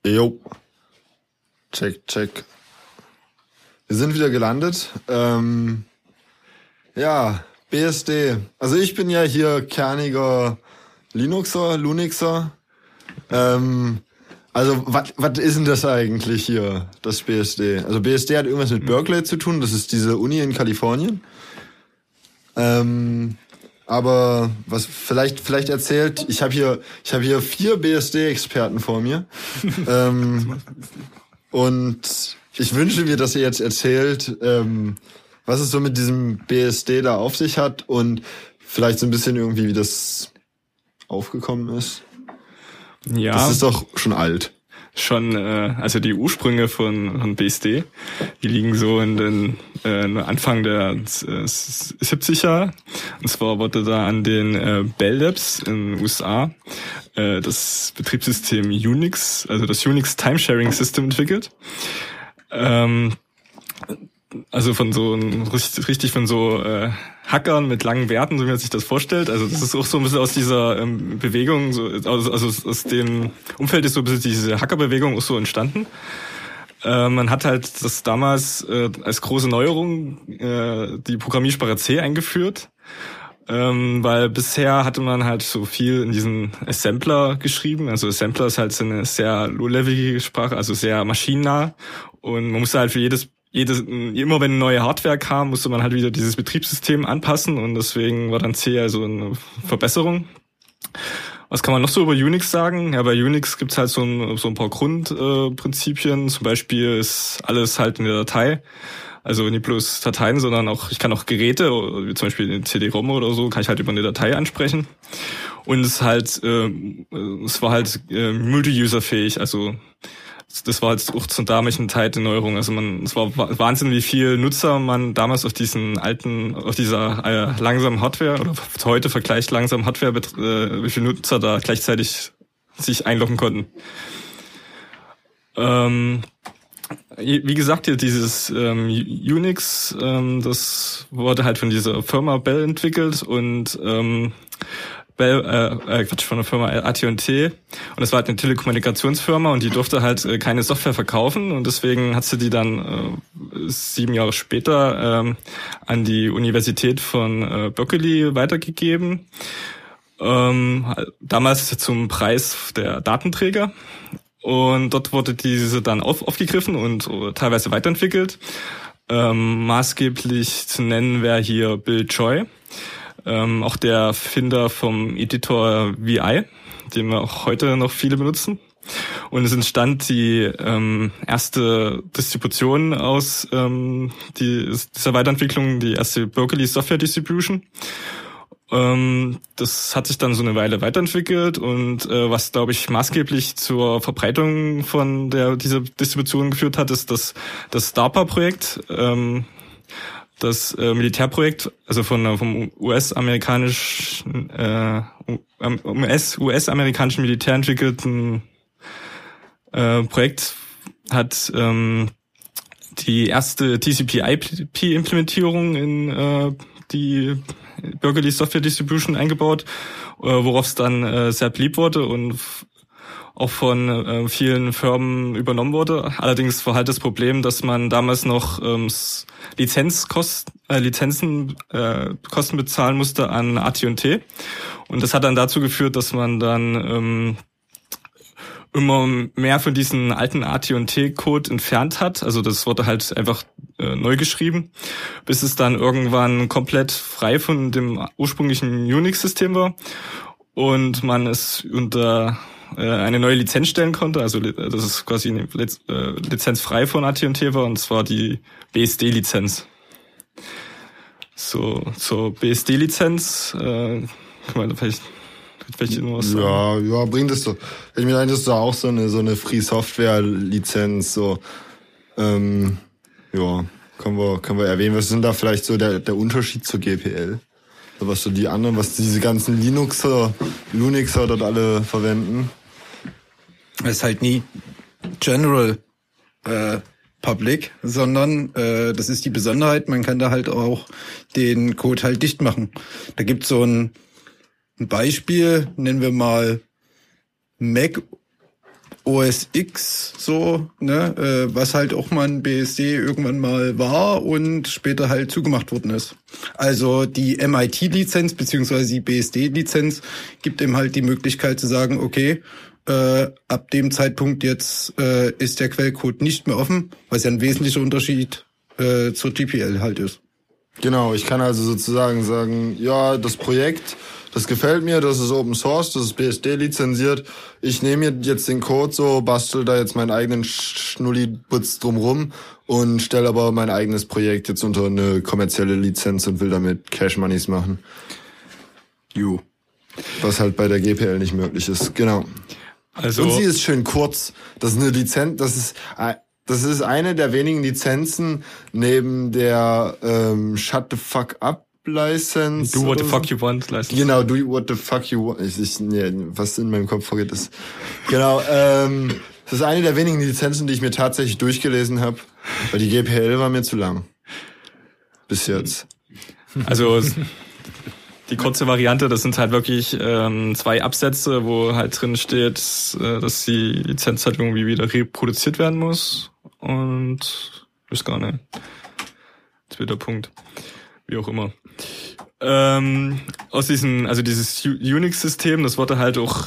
Jo. Check. Wir sind wieder gelandet. Ja, BSD. Also ich bin ja hier kerniger Linuxer. Also was ist denn das eigentlich hier, das BSD? Also BSD hat irgendwas mit Berkeley zu tun. Das ist diese Uni in Kalifornien. Aber was vielleicht erzählt, ich habe hier 4 BSD-Experten vor mir. Und ich wünsche mir, dass ihr jetzt erzählt, was es so mit diesem BSD da auf sich hat und vielleicht so ein bisschen irgendwie, wie das aufgekommen ist. Ja. Das ist doch schon alt. Schon, also die Ursprünge von BSD, die liegen so in den Anfang der 70er. Und zwar wurde da an den Bell Labs in den USA das Betriebssystem Unix, also das Unix Timesharing System entwickelt. Also von so richtig von so Hackern mit langen Werten, so wie man sich das vorstellt. Also das ist auch so ein bisschen aus dieser Bewegung, so, also aus dem Umfeld ist so ein bisschen diese Hackerbewegung auch so entstanden. Man hat halt das damals als große Neuerung die Programmiersprache C eingeführt. Weil bisher hatte man halt so viel in diesen Assembler geschrieben. Also Assembler ist halt so eine sehr low-levelige Sprache, also sehr maschinennah. Und man musste halt für immer wenn eine neue Hardware kam, musste man halt wieder dieses Betriebssystem anpassen und deswegen war dann C also eine Verbesserung. Was kann man noch so über Unix sagen? Ja, bei Unix gibt's halt so ein paar Grundprinzipien. Zum Beispiel ist alles halt in der Datei. Also nicht bloß Dateien, sondern auch, ich kann auch Geräte, wie zum Beispiel den CD-ROM oder so, kann ich halt über eine Datei ansprechen. Und es war halt multi-user-fähig, also das war halt auch zur damaligen Zeit eine Neuerung. Also es war Wahnsinn, wie viel Nutzer man damals auf dieser langsamen Hardware oder heute Vergleich langsamen Hardware, wie viele Nutzer da gleichzeitig sich einloggen konnten. Wie gesagt, hier dieses Unix, das wurde halt von dieser Firma Bell entwickelt und von der Firma AT&T, und das war halt eine Telekommunikationsfirma und die durfte halt keine Software verkaufen und deswegen hat sie die dann 7 Jahre später an die Universität von Berkeley weitergegeben. Damals zum Preis der Datenträger. Und dort wurde diese dann aufgegriffen und teilweise weiterentwickelt. Maßgeblich zu nennen wäre hier Bill Choi. Auch der Erfinder vom Editor VI, den wir auch heute noch viele benutzen. Und es entstand die erste Distribution aus dieser Weiterentwicklung, die erste Berkeley Software Distribution. Das hat sich dann so eine Weile weiterentwickelt und was, glaube ich, maßgeblich zur Verbreitung von dieser Distribution geführt hat, ist das DARPA-Projekt, das Militärprojekt, also vom US-amerikanischen Militär entwickelten Projekt hat die erste TCP/IP-Implementierung in die Berkeley Software Distribution eingebaut, worauf es dann sehr beliebt wurde und auch von vielen Firmen übernommen wurde. Allerdings war halt das Problem, dass man damals noch Lizenzenkosten bezahlen musste an AT&T. Und das hat dann dazu geführt, dass man dann immer mehr von diesen alten AT&T-Code entfernt hat. Also das wurde halt einfach neu geschrieben, bis es dann irgendwann komplett frei von dem ursprünglichen Unix-System war und man es unter eine neue Lizenz stellen konnte. Also das ist quasi eine Lizenz frei von AT&T war, und zwar die BSD-Lizenz. So, zur BSD-Lizenz kann man vielleicht nur was sagen. Ja, bringt es doch. Ich meine, das ist doch auch so eine Free-Software-Lizenz, so. Ja, können wir erwähnen. Was sind da vielleicht so der Unterschied zur GPL? So, was so die anderen, was diese ganzen Linuxer dort alle verwenden? Es ist halt nie General Public, sondern das ist die Besonderheit, man kann da halt auch den Code halt dicht machen. Da gibt's so ein Beispiel, nennen wir mal Mac OS X so, ne, was halt auch mal ein BSD irgendwann mal war und später halt zugemacht worden ist. Also die MIT-Lizenz beziehungsweise die BSD-Lizenz gibt ihm halt die Möglichkeit zu sagen, okay, ab dem Zeitpunkt jetzt ist der Quellcode nicht mehr offen, was ja ein wesentlicher Unterschied zur GPL halt ist. Genau, ich kann also sozusagen sagen, ja, das Projekt, das gefällt mir, das ist Open Source, das ist BSD lizenziert. Ich nehme jetzt den Code so, bastel da jetzt meinen eigenen Schnulli-Butz drumrum und stelle aber mein eigenes Projekt jetzt unter eine kommerzielle Lizenz und will damit Cash-Moneys machen. Was halt bei der GPL nicht möglich ist, genau. Also, und sie ist schön kurz. Das ist eine Lizenz, das ist eine der wenigen Lizenzen neben der Shut the Fuck Up License. Do what the fuck you want License. Genau, do what the fuck you want. Was in meinem Kopf vorgeht ist. Genau, das ist eine der wenigen Lizenzen, die ich mir tatsächlich durchgelesen habe, weil die GPL war mir zu lang. Bis jetzt. Also die kurze Variante, das sind halt wirklich 2 Absätze, wo halt drin steht, dass die Lizenz halt irgendwie wieder reproduziert werden muss. Und ist gar nicht. Zweiter Punkt. Wie auch immer. Aus diesem, also dieses Unix-System, das wurde halt auch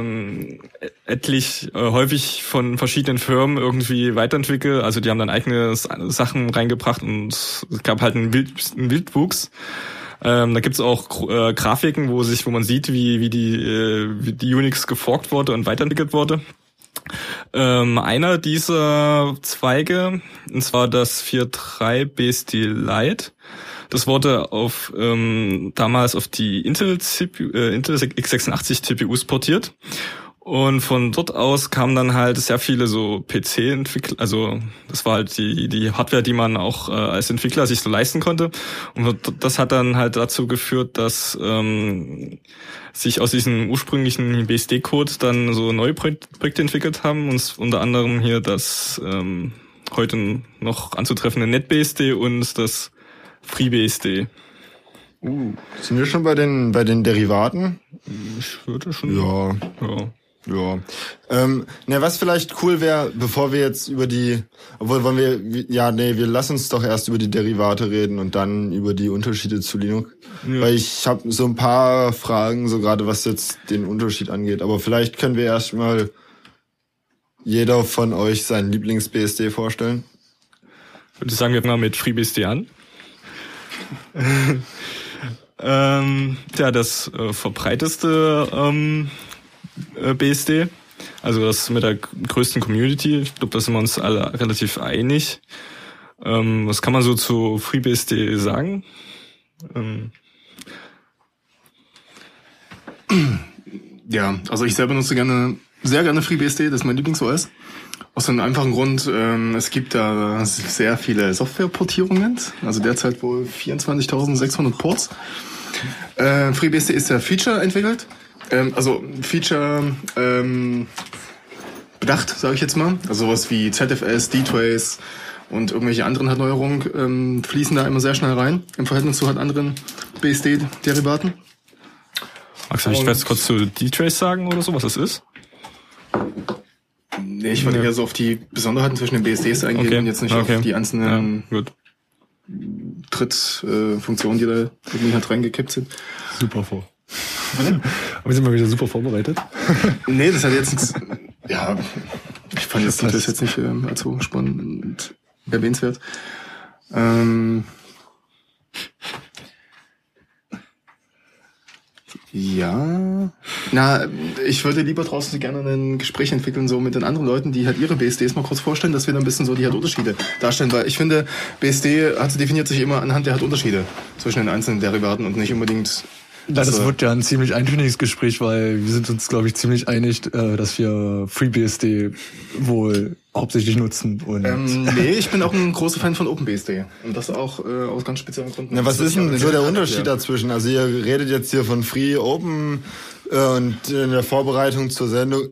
häufig von verschiedenen Firmen irgendwie weiterentwickelt. Also die haben dann eigene Sachen reingebracht und es gab halt einen Wildwuchs. Da gibt's auch Grafiken, wo man sieht, wie die Unix geforkt wurde und weiterentwickelt wurde. Einer dieser Zweige, und zwar das 4.3 BSD Lite, das wurde damals auf die Intel x86 CPUs portiert. Und von dort aus kamen dann halt sehr viele so PC-Entwickler, also das war halt die Hardware, die man auch als Entwickler sich so leisten konnte. Und das hat dann halt dazu geführt, dass sich aus diesem ursprünglichen BSD-Code dann so neue Projekte entwickelt haben, und unter anderem hier das heute noch anzutreffende NetBSD und das FreeBSD. Sind wir schon bei den Derivaten? Ich würde schon. Ja. Was vielleicht cool wäre, bevor wir jetzt über wir lassen uns doch erst über die Derivate reden und dann über die Unterschiede zu Linux. Ja. Weil ich habe so ein paar Fragen, so gerade was jetzt den Unterschied angeht. Aber vielleicht können wir erstmal jeder von euch seinen Lieblings-BSD vorstellen. Ich würde sagen, wir fangen mal mit FreeBSD an. Das verbreiteste BSD, also das mit der größten Community. Ich glaube, da sind wir uns alle relativ einig. Was kann man so zu FreeBSD sagen? Ja, also ich selber nutze sehr gerne FreeBSD, das ist mein Lieblings-OS. Aus einem einfachen Grund, es gibt da sehr viele Softwareportierungen, also derzeit wohl 24.600 Ports. FreeBSD ist ja Feature entwickelt, Feature bedacht, sage ich jetzt mal. Also sowas wie ZFS, D-Trace und irgendwelche anderen Neuerungen fließen da immer sehr schnell rein, im Verhältnis zu halt anderen BSD-Derivaten. Magst du nicht vielleicht kurz zu D-Trace sagen oder so, was das ist? Nee, ich wollte eher so auf die Besonderheiten zwischen den BSDs eingehen und jetzt nicht auf die einzelnen Trittfunktionen, die da irgendwie halt reingekippt sind. Super vor. Aber sind wir wieder super vorbereitet? Nee, das hat jetzt nichts. Ja, ich fand das jetzt nicht allzu spannend und erwähnenswert. Ja. Ich würde lieber draußen gerne ein Gespräch entwickeln, so mit den anderen Leuten, die halt ihre BSDs mal kurz vorstellen, dass wir dann ein bisschen so die halt Unterschiede darstellen, weil ich finde, BSD definiert sich immer anhand der halt Unterschiede zwischen den einzelnen Derivaten und nicht unbedingt. Das wird ja ein ziemlich eintöniges Gespräch, weil wir sind uns, glaube ich, ziemlich einig, dass wir FreeBSD wohl hauptsächlich nutzen. Und nee, ich bin auch ein großer Fan von OpenBSD. Und das auch aus ganz speziellen Gründen. Was ist denn so der Unterschied dazwischen? Also ihr redet jetzt hier von Free, Open und in der Vorbereitung zur Sendung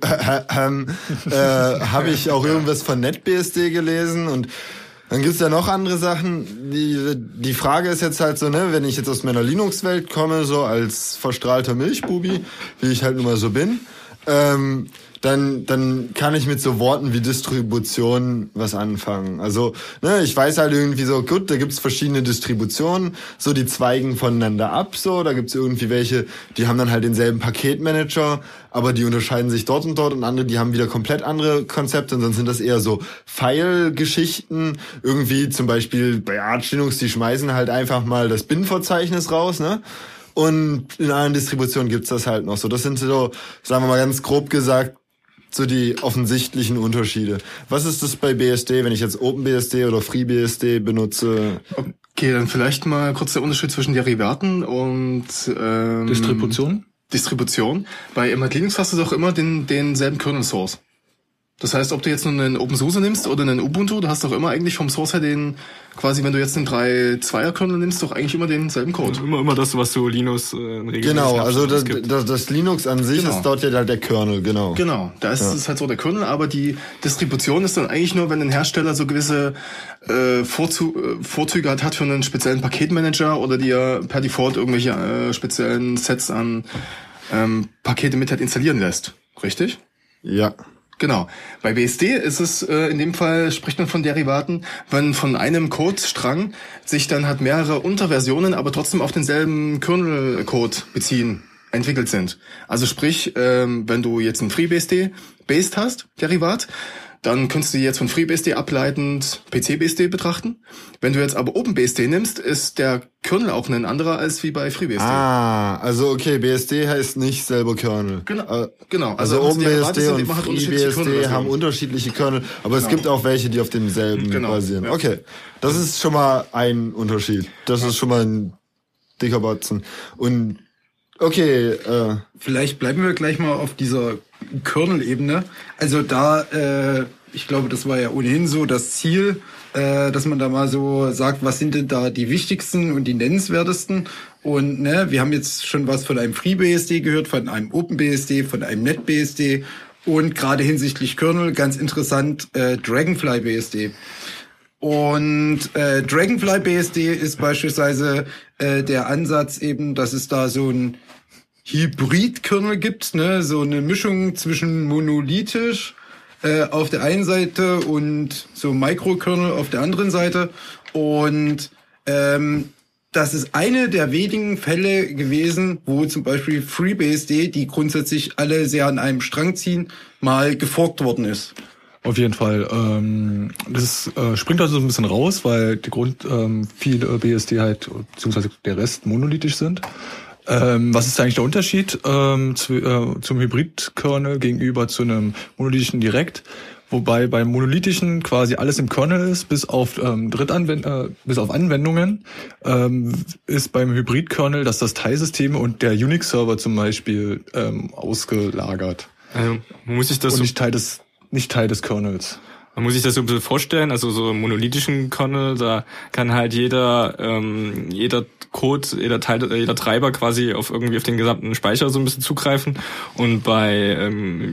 habe ich auch irgendwas von NetBSD gelesen und dann gibt's ja noch andere Sachen. Die Frage ist jetzt halt so, wenn ich jetzt aus meiner Linux-Welt komme, so als verstrahlter Milchbubi, wie ich halt nun mal so bin, dann kann ich mit so Worten wie Distribution was anfangen. Also, ne, ich weiß halt irgendwie so, gut, da gibt's verschiedene Distributionen, so die zweigen voneinander ab, so, da gibt's irgendwie welche, die haben dann halt denselben Paketmanager, aber die unterscheiden sich dort und andere, die haben wieder komplett andere Konzepte und dann sind das eher so File-Geschichten, irgendwie zum Beispiel bei Arch Linux, die schmeißen halt einfach mal das Bin-Verzeichnis raus, ne? Und in anderen Distributionen gibt's das halt noch so. Das sind so, sagen wir mal ganz grob gesagt, so die offensichtlichen Unterschiede. Was ist das bei BSD, wenn ich jetzt OpenBSD oder FreeBSD benutze? Okay, dann vielleicht mal kurz der Unterschied zwischen Derivaten und Distribution. Bei Emmet Linux hast du doch immer denselben Kernel-Source. Das heißt, ob du jetzt nur einen OpenSUSE nimmst oder einen Ubuntu, du hast doch immer eigentlich vom Source her den, quasi wenn du jetzt den 3.2er-Kernel nimmst, doch eigentlich immer denselben Code. Immer das, was du Linux regelmäßig Genau, also das Linux an sich ist dort ja halt der Kernel, genau. Genau, da ist es halt so der Kernel, aber die Distribution ist dann eigentlich nur, wenn ein Hersteller so gewisse Vorzüge hat für einen speziellen Paketmanager oder dir per Default irgendwelche speziellen Sets an Pakete mit halt installieren lässt. Richtig? Ja. Genau. Bei BSD ist es in dem Fall, spricht man von Derivaten, wenn von einem Codestrang sich dann halt mehrere Unterversionen, aber trotzdem auf denselben Kernel-Code entwickelt sind. Also sprich, wenn du jetzt ein FreeBSD-Based hast, Derivat, dann könntest du jetzt von FreeBSD ableitend PC-BSD betrachten. Wenn du jetzt aber OpenBSD nimmst, ist der Kernel auch ein anderer als wie bei FreeBSD. Ah, also okay, BSD heißt nicht selber Kernel. Genau. Also OpenBSD und FreeBSD haben unterschiedliche Kernel, aber es gibt auch welche, die auf demselben basieren. Ja. Okay, das ist schon mal ein Unterschied. Das ist schon mal ein dicker Batzen. Und okay, vielleicht bleiben wir gleich mal auf dieser Kernel-Ebene. Also da, ich glaube, das war ja ohnehin so das Ziel, dass man da mal so sagt, was sind denn da die wichtigsten und die nennenswertesten? Und ne, wir haben jetzt schon was von einem FreeBSD gehört, von einem OpenBSD, von einem NetBSD und gerade hinsichtlich Kernel ganz interessant DragonflyBSD. Und DragonflyBSD ist beispielsweise der Ansatz eben, dass es da so ein Hybrid-Kernel gibt, ne, so eine Mischung zwischen monolithisch auf der einen Seite und so Mikrokernel auf der anderen Seite. Und das ist eine der wenigen Fälle gewesen, wo zum Beispiel FreeBSD, die grundsätzlich alle sehr an einem Strang ziehen, mal geforkt worden ist. Auf jeden Fall. Das springt also so ein bisschen raus, weil viele BSD halt, beziehungsweise der Rest monolithisch sind. Was ist eigentlich der Unterschied zum Hybrid-Kernel gegenüber zu einem monolithischen direkt? Wobei beim monolithischen quasi alles im Kernel ist, bis auf Anwendungen, ist beim Hybrid-Kernel, dass das Teilsystem und der Unix-Server zum Beispiel ausgelagert. Also, muss ich das und nicht Teil des Kernels. Man muss sich das so ein bisschen vorstellen, also so im monolithischen Kernel, da kann halt jeder Code, jeder Treiber quasi auf den gesamten Speicher so ein bisschen zugreifen. Und bei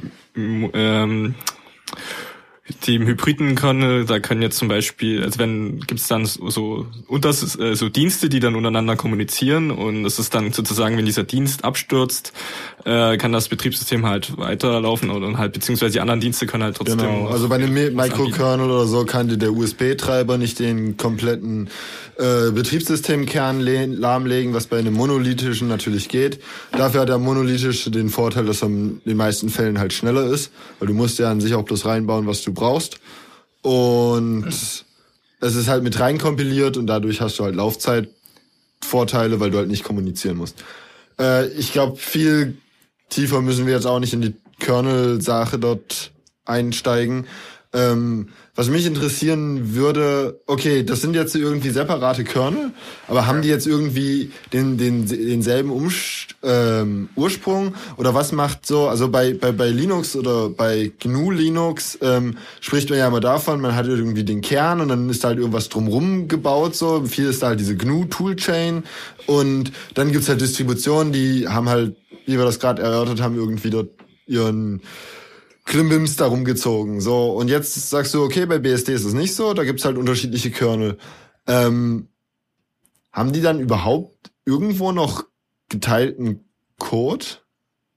dem hybriden Kernel, da können jetzt zum Beispiel, also gibt's dann so Dienste, die dann untereinander kommunizieren, und es ist dann sozusagen, wenn dieser Dienst abstürzt, kann das Betriebssystem halt weiterlaufen oder halt, beziehungsweise die anderen Dienste können halt trotzdem. Genau, also bei einem Mikrokernel oder so kann der USB-Treiber nicht den kompletten Betriebssystemkern lahmlegen, was bei einem monolithischen natürlich geht. Dafür hat der monolithische den Vorteil, dass er in den meisten Fällen halt schneller ist, weil du musst ja an sich auch bloß reinbauen, was du brauchst. Und es ist halt mit reinkompiliert und dadurch hast du halt Laufzeitvorteile, weil du halt nicht kommunizieren musst. Ich glaube, viel tiefer müssen wir jetzt auch nicht in die Kernel-Sache dort einsteigen. Was mich interessieren würde, okay, das sind jetzt irgendwie separate Kernel, aber haben die jetzt irgendwie denselben Ursprung? Oder was macht so, also bei Linux oder bei GNU Linux spricht man ja immer davon, man hat irgendwie den Kern und dann ist da halt irgendwas drumrum gebaut, so. Viel ist da halt diese GNU Toolchain und dann gibt's halt Distributionen, die haben halt, wie wir das gerade erörtert haben, irgendwie dort ihren Klimbims da rumgezogen. So, und jetzt sagst du, okay, bei BSD ist es nicht so, da gibt's halt unterschiedliche Kernel. Haben die dann überhaupt irgendwo noch geteilten Code?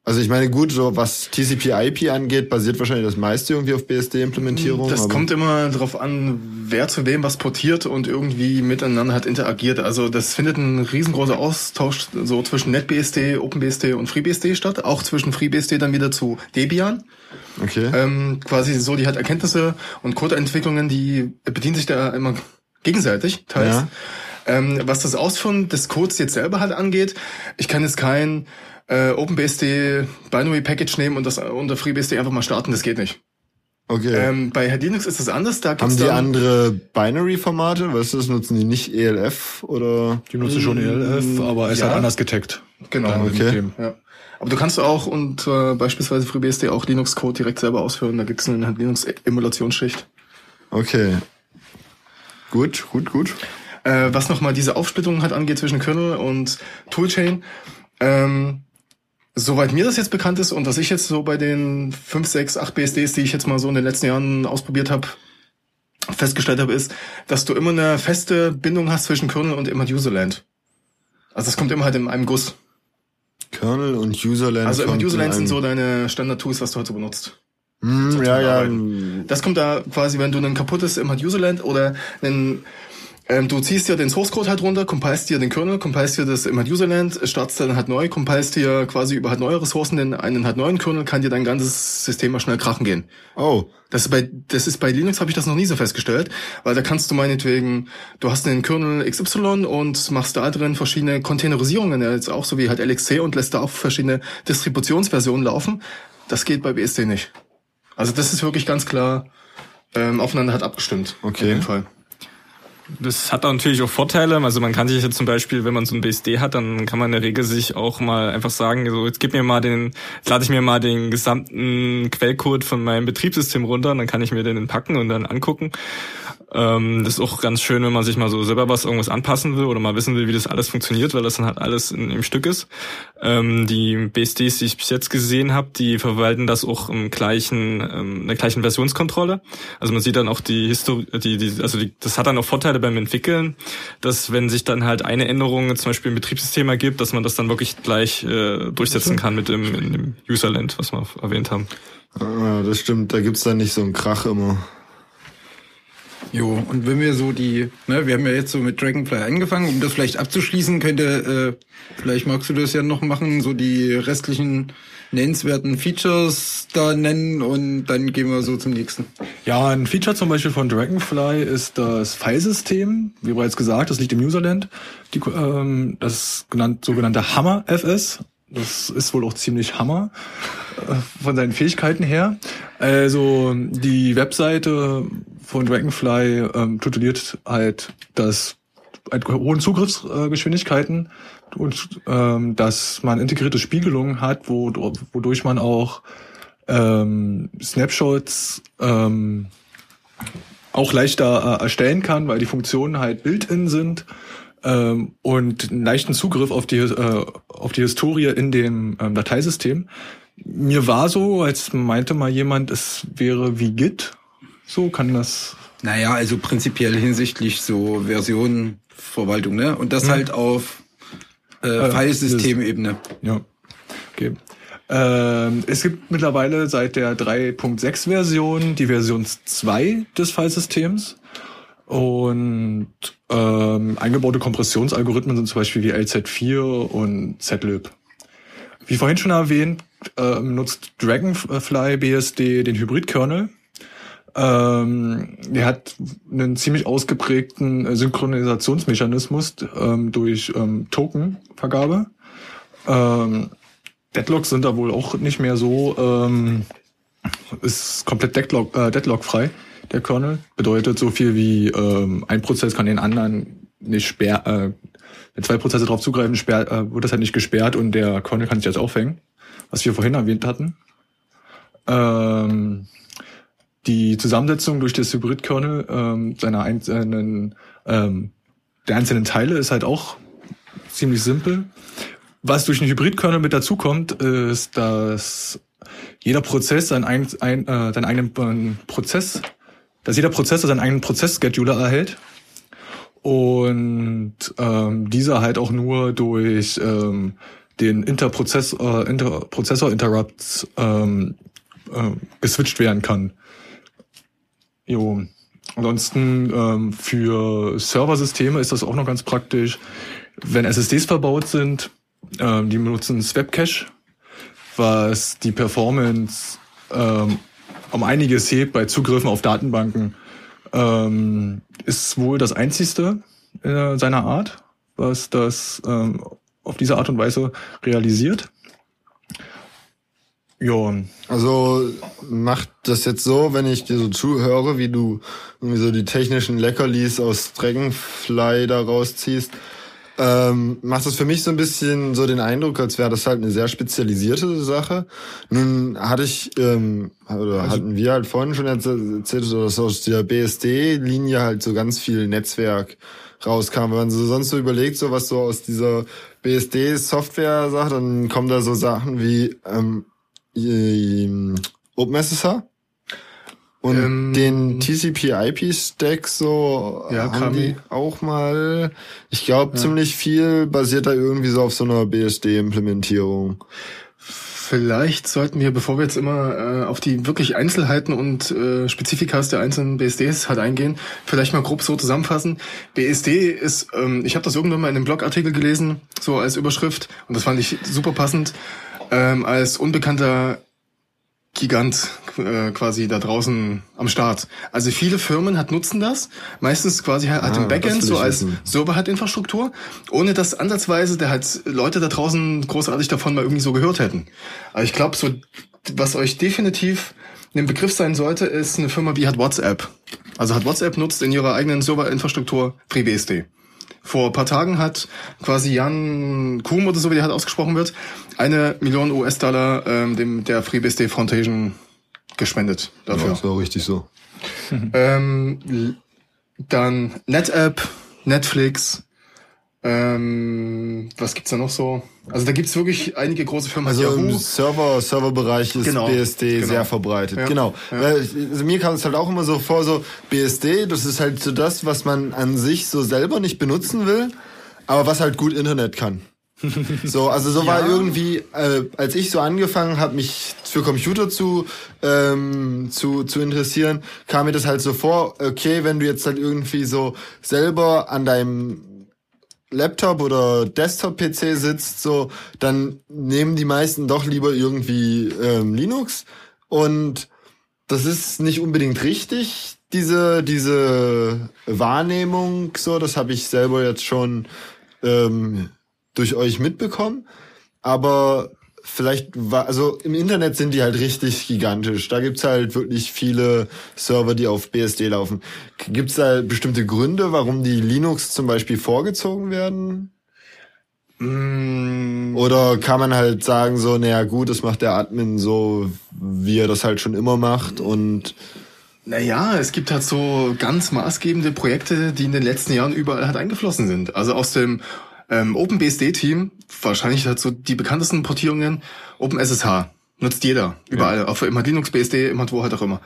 Also ich meine, gut, so was TCP/IP angeht, basiert wahrscheinlich das meiste irgendwie auf BSD-Implementierung. Das kommt immer drauf an, wer zu wem was portiert und irgendwie miteinander hat interagiert. Also das findet ein riesengroßer Austausch so zwischen NetBSD, OpenBSD und FreeBSD statt. Auch zwischen FreeBSD dann wieder zu Debian. Okay. Quasi so, die hat Erkenntnisse und Codeentwicklungen, die bedienen sich da immer gegenseitig, teils. Ja. Was das Ausführen des Codes jetzt selber halt angeht, ich kann jetzt kein OpenBSD Binary Package nehmen und das unter FreeBSD einfach mal starten, das geht nicht. Okay. Bei Linux ist das anders. Da gibt's haben die dann andere Binary-Formate? Weißt du, das nutzen die nicht ELF oder? Die nutzen schon ELF, aber ist ja. halt anders getaggt. Genau. Okay. Ja. Aber du kannst auch und beispielsweise FreeBSD auch Linux-Code direkt selber ausführen. Da gibt's eine Linux-Emulationsschicht. Okay. Gut. Was nochmal diese Aufsplittung halt angeht zwischen Kernel und Toolchain, soweit mir das jetzt bekannt ist und was ich jetzt so bei den 5, 6, 8 BSDs, die ich jetzt mal so in den letzten Jahren ausprobiert habe, festgestellt habe, ist, dass du immer eine feste Bindung hast zwischen Kernel und immer Userland. Also das kommt immer halt in einem Guss. Kernel und Userland. Also immer Userland sind so deine Standard-Tools, was du heute so benutzt. Ja. Das kommt da quasi, wenn du ein kaputtes immer Userland oder du ziehst dir den Source-Code halt runter, compilest dir den Kernel, compilest dir das immer Userland, startest dann halt neu, compilest dir quasi über halt neue Ressourcen einen halt neuen Kernel, kann dir dein ganzes System mal schnell krachen gehen. Oh. Das ist bei Linux habe ich das noch nie so festgestellt, weil da kannst du meinetwegen, du hast einen Kernel XY und machst da drin verschiedene Containerisierungen, jetzt auch so wie halt LXC und lässt da auch verschiedene Distributionsversionen laufen. Das geht bei BSD nicht. Also das ist wirklich ganz klar aufeinander halt abgestimmt. Okay. Auf jeden Fall. Das hat auch natürlich auch Vorteile. Also man kann sich jetzt zum Beispiel, wenn man so ein BSD hat, dann kann man in der Regel sich auch mal einfach sagen, so jetzt lade ich mir mal den gesamten Quellcode von meinem Betriebssystem runter, und dann kann ich mir den packen und dann angucken. Das ist auch ganz schön, wenn man sich mal so selber irgendwas anpassen will oder mal wissen will, wie das alles funktioniert, weil das dann halt alles im Stück ist. Die BSDs, die ich bis jetzt gesehen habe, die verwalten das auch in der gleichen Versionskontrolle. Also man sieht dann auch die Historie, das hat dann auch Vorteile beim Entwickeln, dass wenn sich dann halt eine Änderung zum Beispiel im Betriebssystem ergibt, dass man das dann wirklich gleich durchsetzen kann in dem Userland, was wir erwähnt haben. Ah, das stimmt, da gibt's dann nicht so einen Krach immer. Jo, und wenn wir so wir haben ja jetzt so mit Dragonfly angefangen, um das vielleicht abzuschließen, vielleicht magst du das ja noch machen, so die restlichen nennenswerten Features da nennen und dann gehen wir so zum nächsten. Ja, ein Feature zum Beispiel von Dragonfly ist das Filesystem. Wie bereits gesagt, das liegt im Userland. Das sogenannte Hammer-FS. Das ist wohl auch ziemlich Hammer von seinen Fähigkeiten her. Also die Webseite von Dragonfly tituliert halt hohen Zugriffsgeschwindigkeiten und dass man integrierte Spiegelungen hat, wodurch man auch Snapshots auch leichter erstellen kann, weil die Funktionen halt built-in sind. Und einen leichten Zugriff auf die Historie in dem Dateisystem. Mir war so, als meinte mal jemand, es wäre wie Git. So kann das. Naja, also prinzipiell hinsichtlich so Versionenverwaltung, ne? Und das halt auf Filesystemebene. Ja. Okay. Es gibt mittlerweile seit der 3.6 Version die Version 2 des Filesystems. Und eingebaute Kompressionsalgorithmen sind zum Beispiel wie LZ4 und zlib. Wie vorhin schon erwähnt, nutzt Dragonfly BSD den Hybrid-Kernel. Der hat einen ziemlich ausgeprägten Synchronisationsmechanismus durch Tokenvergabe. Deadlocks sind da wohl auch nicht mehr so, ist komplett deadlock-frei. Der Kernel bedeutet so viel wie ein Prozess kann den anderen nicht sperren, wenn zwei Prozesse drauf zugreifen, wird das halt nicht gesperrt und der Kernel kann sich jetzt aufhängen, was wir vorhin erwähnt hatten. Die Zusammensetzung durch das Hybrid-Kernel der einzelnen Teile ist halt auch ziemlich simpel. Was durch den Hybrid-Kernel mit dazukommt, ist, dass jeder Prozess seinen eigenen Prozess seinen eigenen Prozess-Scheduler erhält und dieser halt auch nur durch den Interprozessor-Interrupts geswitcht werden kann. Jo. Ansonsten für Serversysteme ist das auch noch ganz praktisch. Wenn SSDs verbaut sind, die benutzen Swap Cache, was die Performance um einiges hebt bei Zugriffen auf Datenbanken. Ist wohl das einzigste seiner Art, was das auf diese Art und Weise realisiert. Ja. Also macht das jetzt so, wenn ich dir so zuhöre, wie du irgendwie so die technischen Leckerlis aus Dragonfly da rausziehst, macht das für mich so ein bisschen so den Eindruck, als wäre das halt eine sehr spezialisierte Sache. Nun hatten wir halt vorhin schon erzählt, dass aus der BSD-Linie halt so ganz viel Netzwerk rauskam. Wenn man so sonst so überlegt, so was so aus dieser BSD-Software-Sache, dann kommen da so Sachen wie OpenSSH und den TCP/IP-Stack so haben die auch mal. Ich glaube, ziemlich viel basiert da irgendwie so auf so einer BSD-Implementierung. Vielleicht sollten wir, bevor wir jetzt immer auf die wirklich Einzelheiten und Spezifikas der einzelnen BSDs halt eingehen, vielleicht mal grob so zusammenfassen. BSD ist, ich habe das irgendwann mal in einem Blogartikel gelesen, so als Überschrift, und das fand ich super passend, als unbekannter Gigant quasi da draußen am Start. Also viele Firmen nutzen das, meistens quasi halt im Backend, so als Server-Infrastruktur, ohne dass ansatzweise Leute da draußen großartig davon mal irgendwie so gehört hätten. Aber ich glaube, so was euch definitiv ein Begriff sein sollte, ist eine Firma wie WhatsApp. Also WhatsApp nutzt in ihrer eigenen Server-Infrastruktur FreeBSD. Vor ein paar Tagen hat quasi Jan Kuhm oder so, wie der halt ausgesprochen wird, $1 Million der FreeBSD Foundation gespendet dafür. Ja, das war richtig so. Dann NetApp, Netflix, was gibt's da noch so? Also da gibt's wirklich einige große Firmen. Also Yahoo. im Serverbereich ist BSD sehr verbreitet. Ja. Genau. Ja. Also mir kam es halt auch immer so vor, so BSD, das ist halt so das, was man an sich so selber nicht benutzen will, aber was halt gut Internet kann. So, also so war irgendwie, als ich so angefangen habe, mich für Computer zu interessieren, kam mir das halt so vor, okay, wenn du jetzt halt irgendwie so selber an deinem Laptop oder Desktop-PC sitzt, so, dann nehmen die meisten doch lieber irgendwie Linux, und das ist nicht unbedingt richtig, diese Wahrnehmung, so, das habe ich selber jetzt schon durch euch mitbekommen, aber also im Internet sind die halt richtig gigantisch. Da gibt's halt wirklich viele Server, die auf BSD laufen. Gibt's da bestimmte Gründe, warum die Linux zum Beispiel vorgezogen werden? Oder kann man halt sagen so, naja gut, das macht der Admin so, wie er das halt schon immer macht, und naja, es gibt halt so ganz maßgebende Projekte, die in den letzten Jahren überall halt eingeflossen sind. Also aus dem OpenBSD-Team, wahrscheinlich halt so die bekanntesten Portierungen, OpenSSH, nutzt jeder, überall, auf immer Linux, BSD, immer wo halt auch immer.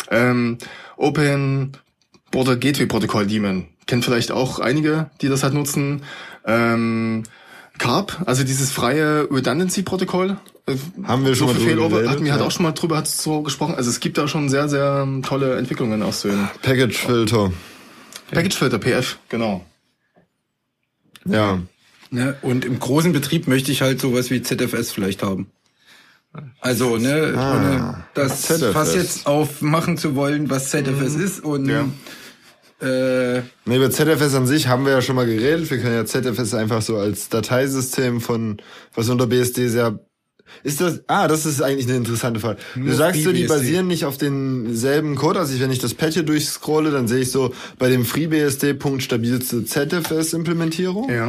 Open Border Gateway Protocol Daemon, kennt vielleicht auch einige, die das halt nutzen. CARP, also dieses freie Redundancy-Protokoll. Haben wir schon mal drüber geredet. Hatten wir halt auch schon mal drüber so gesprochen. Also es gibt da schon sehr, sehr tolle Entwicklungen aus den Package-Filter, PF, genau. Ja. Ne, und im großen Betrieb möchte ich halt sowas wie ZFS vielleicht haben. Also, ohne das ZFS. Fass jetzt aufmachen zu wollen, was ZFS ist, und über ZFS an sich haben wir ja schon mal geredet. Wir können ja ZFS einfach so als Dateisystem von, was unter BSD sehr, ist das, das ist eigentlich eine interessante Frage. Du sagst so, die basieren nicht auf denselben Code. Also wenn ich das Pad hier durchscrolle, dann sehe ich so bei dem FreeBSD stabilste ZFS-Implementierung. Ja.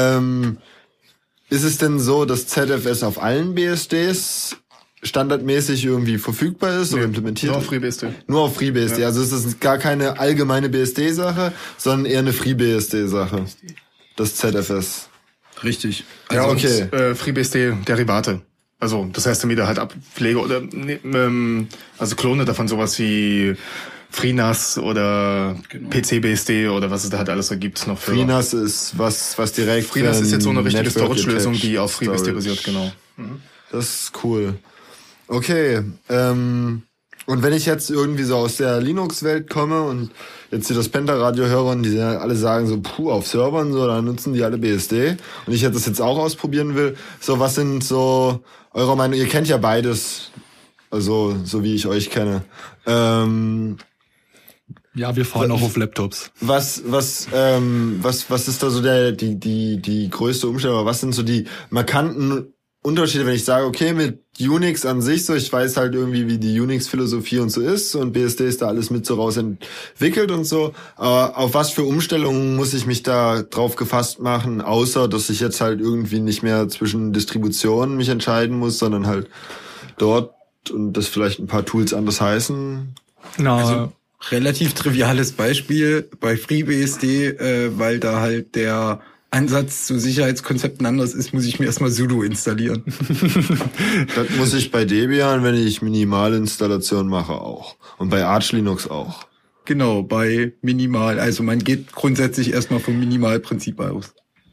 Ist es denn so, dass ZFS auf allen BSDs standardmäßig irgendwie verfügbar ist oder implementiert? Nur auf FreeBSD. Nur auf FreeBSD. Ja. Also ist das gar keine allgemeine BSD-Sache, sondern eher eine FreeBSD-Sache. Das ZFS. Richtig. Also okay. FreeBSD-Derivate. Also das heißt dann wieder halt Abpflege oder also Klone davon, sowas wie FreeNAS oder PC-BSD oder was es da halt alles so gibt noch für. FreeNAS ist was direkt. FreeNAS ist jetzt so eine richtige Network Storage-Lösung, Attached die auf FreeBSD Storage. basiert, genau. Das ist cool. Okay, und wenn ich jetzt irgendwie so aus der Linux-Welt komme und jetzt hier das Penta-Radio höre und die alle sagen so, auf Servern so, da nutzen die alle BSD und ich das jetzt auch ausprobieren will, so was sind so eure Meinung, ihr kennt ja beides, also so wie ich euch kenne. Ja, wir fahren auch auf Laptops. Was ist da so die größte Umstellung, was sind so die markanten Unterschiede, wenn ich sage, okay, mit Unix an sich, so ich weiß halt irgendwie, wie die Unix-Philosophie und so ist und BSD ist da alles mit so raus entwickelt und so, aber auf was für Umstellungen muss ich mich da drauf gefasst machen, außer, dass ich jetzt halt irgendwie nicht mehr zwischen Distributionen mich entscheiden muss, sondern halt dort und das vielleicht ein paar Tools anders heißen? Na, Relativ triviales Beispiel bei FreeBSD, weil da halt der Ansatz zu Sicherheitskonzepten anders ist, muss ich mir erstmal sudo installieren. Das muss ich bei Debian, wenn ich Minimalinstallation mache, auch. Und bei Arch Linux auch. Genau, bei Minimal. Also man geht grundsätzlich erstmal vom Minimalprinzip aus.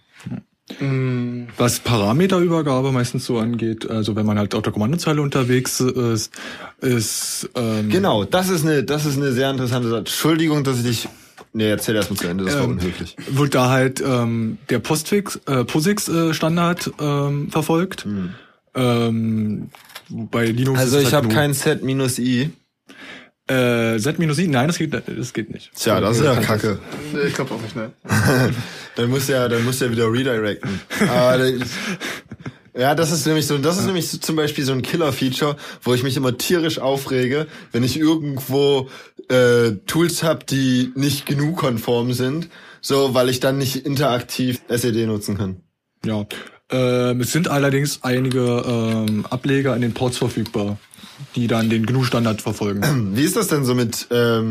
was Parameterübergabe meistens so angeht, also wenn man halt auf der Kommandozeile unterwegs ist, Genau, das ist eine sehr interessante Sache. Entschuldigung, dass ich dich... Nee, erzähl erst mal zu Ende, das war unhöflich. wird da halt der POSIX-Standard verfolgt. Bei Linux Also ist ich halt habe nur kein Z-I. Z-I, nein, das geht nicht. Tja, das ist ja kacke. Nee, ich glaube auch nicht, ne? Dann muss ja wieder redirecten. Aber ja, das ist nämlich so zum Beispiel so ein Killer-Feature, wo ich mich immer tierisch aufrege, wenn ich irgendwo Tools habe, die nicht GNU-konform sind, so, weil ich dann nicht interaktiv SED nutzen kann. Ja, es sind allerdings einige Ableger an den Ports verfügbar, die dann den GNU-Standard verfolgen. Wie ist das denn so mit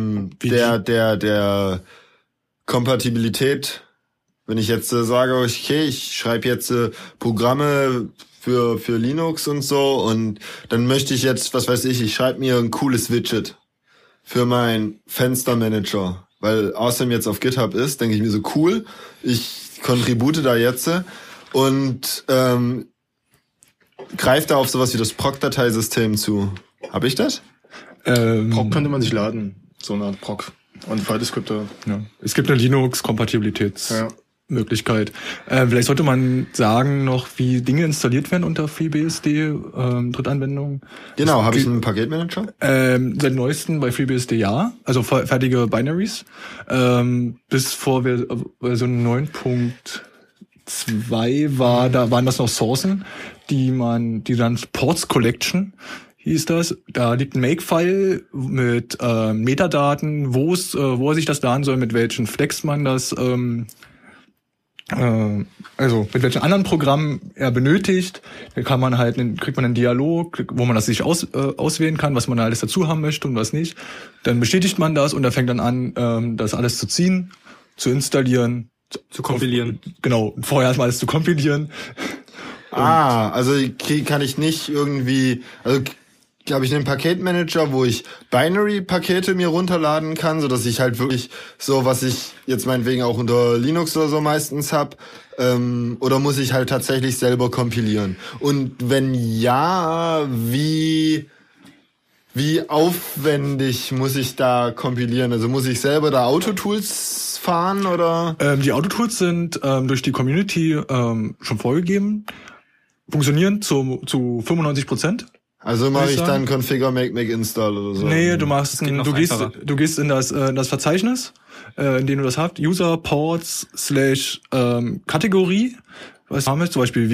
der Kompatibilität? Wenn ich jetzt sage, okay, ich schreibe jetzt Programme für Linux und so und dann möchte ich jetzt, was weiß ich schreibe mir ein cooles Widget für mein Fenstermanager, weil Awesome jetzt auf GitHub ist, denke ich mir so, cool, ich contribute da jetzt und greife da auf sowas wie das Proc-Dateisystem zu. Hab ich das? Proc könnte man sich laden, so eine Art Proc. Und File-Descriptor. Ja. Es gibt eine Linux-Kompatibilitätsmöglichkeit. Vielleicht sollte man sagen noch, wie Dinge installiert werden unter FreeBSD, Drittanwendungen. Genau, habe ich einen Paketmanager? Seit neuestem bei FreeBSD ja, also fertige Binaries. Bis vor Version 9.2 waren das noch Sourcen, die dann Ports Collection hieß das. Da liegt ein Makefile mit Metadaten, wo er sich das laden soll, mit welchen Flex man das, also mit welchen anderen Programmen er benötigt. Da kriegt man einen Dialog, wo man das sich auswählen kann, was man da alles dazu haben möchte und was nicht. Dann bestätigt man das und er fängt dann an, das alles zu ziehen, zu installieren, zu kompilieren. Genau, vorher erstmal alles zu kompilieren. Also kann ich nicht irgendwie, also habe ich einen Paketmanager, wo ich Binary-Pakete mir runterladen kann, so dass ich halt wirklich so, was ich jetzt meinetwegen auch unter Linux oder so meistens hab, oder muss ich halt tatsächlich selber kompilieren? Und wenn ja, wie aufwendig muss ich da kompilieren? Also muss ich selber da Autotools fahren oder? Die Autotools sind durch die Community schon vorgegeben, funktionieren zu 95%. Also mache ich dann Configure make install oder so? Nee, du gehst in das Verzeichnis, in dem du das hast, User Ports / Kategorie, was haben wir zum Beispiel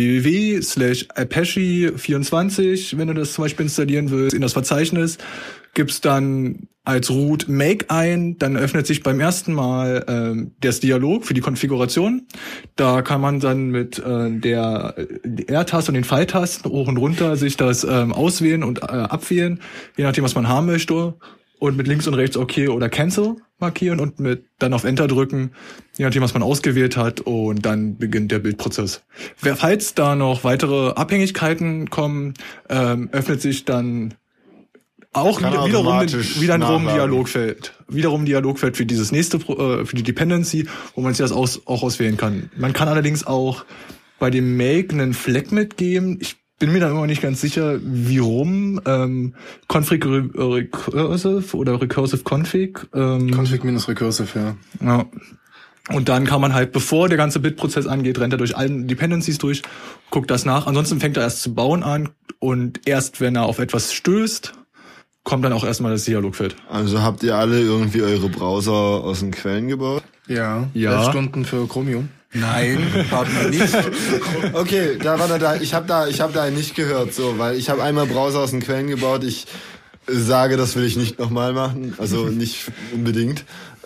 www/apache24, wenn du das zum Beispiel installieren willst, in das Verzeichnis, gibst dann als Root make ein, dann öffnet sich beim ersten Mal das Dialog für die Konfiguration. Da kann man dann mit der R-Taste und den Pfeiltasten hoch und runter sich das auswählen und abwählen, je nachdem, was man haben möchte. Und mit links und rechts OK oder Cancel markieren und mit dann auf Enter drücken, je nachdem, was man ausgewählt hat. Und dann beginnt der Bildprozess. Falls da noch weitere Abhängigkeiten kommen, öffnet sich dann Auch Kann wiederum automatisch Dialogfeld. nachladen. Wiederum Dialogfeld für dieses nächste, für die Dependency, wo man sich das auch auswählen kann. Man kann allerdings auch bei dem Make einen Flag mitgeben. Ich bin mir da immer nicht ganz sicher, wie rum. Config Recursive oder Recursive Config. Config minus Recursive, ja. Ja. Und dann kann man halt, bevor der ganze Bit-Prozess angeht, rennt er durch alle Dependencies durch, guckt das nach. Ansonsten fängt er erst zu bauen an und erst wenn er auf etwas stößt, kommt dann auch erstmal das Dialogfeld. Also habt ihr alle irgendwie eure Browser aus den Quellen gebaut? Ja. Ja. 11 Stunden für Chromium. Nein, haben wir nicht. Okay, ich habe da nicht gehört, so, weil ich habe einmal Browser aus den Quellen gebaut. Ich sage, das will ich nicht nochmal machen, also nicht unbedingt.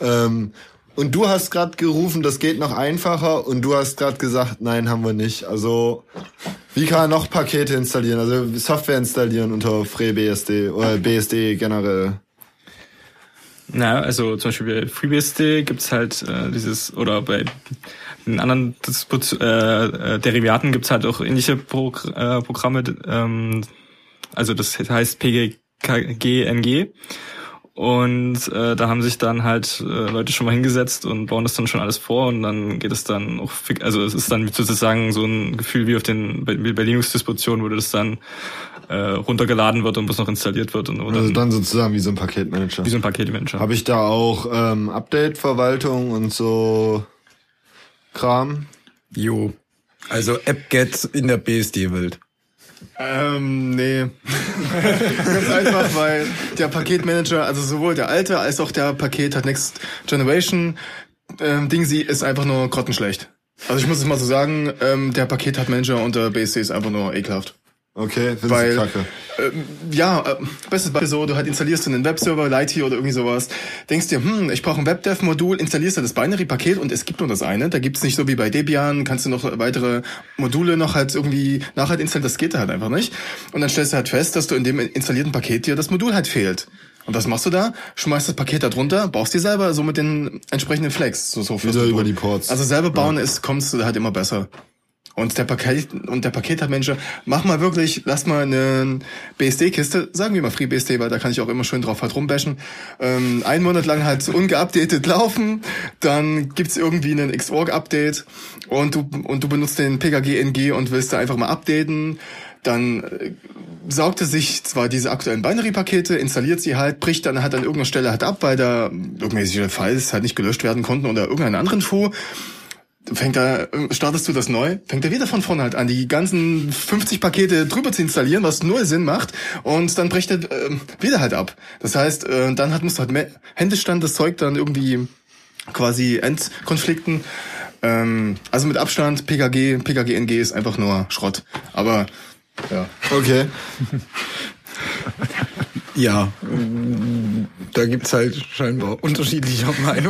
Und du hast gerade gerufen, das geht noch einfacher, und du hast gerade gesagt, nein, haben wir nicht. Also wie kann man noch Pakete installieren, also Software installieren unter FreeBSD oder BSD generell? Na, also zum Beispiel bei FreeBSD gibt's halt dieses, oder bei den anderen Derivaten gibt's halt auch ähnliche Programme, also das heißt PGG-NG. Und da haben sich dann halt Leute schon mal hingesetzt und bauen das dann schon alles vor, und dann geht es dann auch, also es ist dann sozusagen so ein Gefühl wie bei Linux-Distributionen, wo das dann runtergeladen wird und bis noch installiert wird. Und Also dann sozusagen wie so ein Paketmanager. Wie so ein Paketmanager. Habe ich da auch Update-Verwaltung und so Kram? Jo. Also apt-get in der BSD-Welt. Nee. Ganz einfach, weil der Paketmanager, also sowohl der alte als auch der Paket hat Next Generation Dingsy ist einfach nur grottenschlecht. Also ich muss es mal so sagen, der Paket hat Manager unter BSD ist einfach nur ekelhaft. Okay, das Weil, ist kacke. Bestes Beispiel so, du halt installierst einen Webserver, Lighty oder irgendwie sowas, denkst dir, ich brauche ein WebDev-Modul, installierst du das Binary-Paket und es gibt nur das eine, da gibt's nicht so wie bei Debian, kannst du noch weitere Module noch halt irgendwie nachher installieren, das geht da halt einfach nicht. Und dann stellst du halt fest, dass du in dem installierten Paket dir das Modul halt fehlt. Und was machst du da? Schmeißt das Paket da drunter, baust dir selber so mit den entsprechenden Flags. So Wieder über die Ports. Also selber bauen kommst du halt immer besser. Und der Paketmanager, mach mal wirklich, lass mal eine BSD-Kiste, sagen wir mal FreeBSD, weil da kann ich auch immer schön drauf halt rumbashen, 1 Monat lang halt ungeupdatet laufen, dann gibt's irgendwie einen Xorg-Update und du benutzt den PKG-NG und willst da einfach mal updaten, dann saugt er sich zwar diese aktuellen Binary-Pakete, installiert sie halt, bricht dann halt an irgendeiner Stelle halt ab, weil da irgendwelche Files halt nicht gelöscht werden konnten oder irgendeinen anderen Fu. Startest du das neu, fängt er wieder von vorne halt an, die ganzen 50 Pakete drüber zu installieren, was null Sinn macht, und dann bricht er wieder halt ab. Das heißt, dann musst du halt händisch dann das Zeug dann irgendwie quasi entkonflikten. Also mit Abstand, PKG-NG ist einfach nur Schrott. Aber, ja. Okay. Ja, da gibt's halt scheinbar unterschiedliche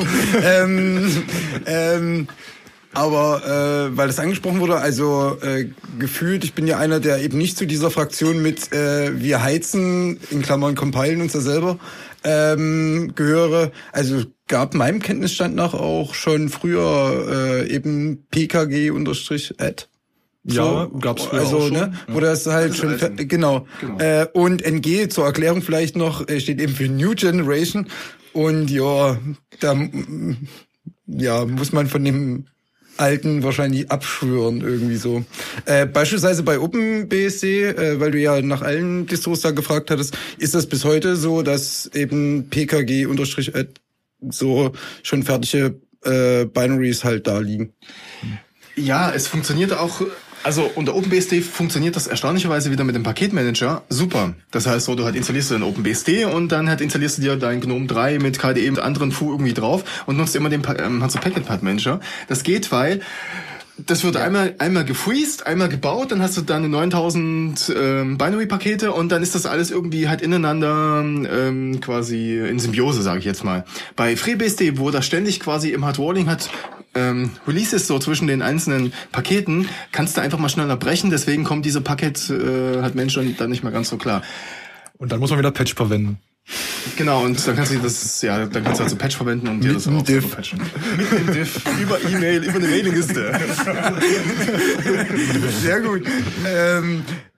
Meinungen. Aber weil das angesprochen wurde, also gefühlt, ich bin ja einer, der eben nicht zu dieser Fraktion mit wir heizen, in Klammern compilen uns da selber, gehöre. Also gab meinem Kenntnisstand nach auch schon früher eben PKG-add. Ja, So, gab's früher also, auch schon. Ne, wo das halt schon genau. Und NG zur Erklärung vielleicht noch steht eben für New Generation, und ja, da muss man von dem Alten wahrscheinlich abschwören irgendwie so. Beispielsweise bei OpenBSD, weil du ja nach allen Distros da gefragt hattest, ist das bis heute so, dass eben PKG-add so schon fertige Binaries halt da liegen? Ja, es funktioniert auch, also unter OpenBSD funktioniert das erstaunlicherweise wieder mit dem Paketmanager super. Das heißt so, du halt installierst du den OpenBSD und dann halt installierst du dir dein GNOME 3 mit KDE mit anderen Fu irgendwie drauf und nutzt immer den Packet-Manager. Das geht, weil das wird einmal gefreezed, einmal gebaut, dann hast du deine 9000 Binary-Pakete und dann ist das alles irgendwie halt ineinander quasi in Symbiose, sage ich jetzt mal. Bei FreeBSD, wo das ständig quasi im Hardwalling hat Releases so zwischen den einzelnen Paketen, kannst du einfach mal schneller brechen, deswegen kommt diese Packet-Manager dann nicht mehr ganz so klar. Und dann muss man wieder Patch verwenden. Genau, und dann kannst du dann kannst du also Patch verwenden und dir das auch so patchen. Mit dem Diff, über E-Mail, über eine Mailingliste. Sehr gut.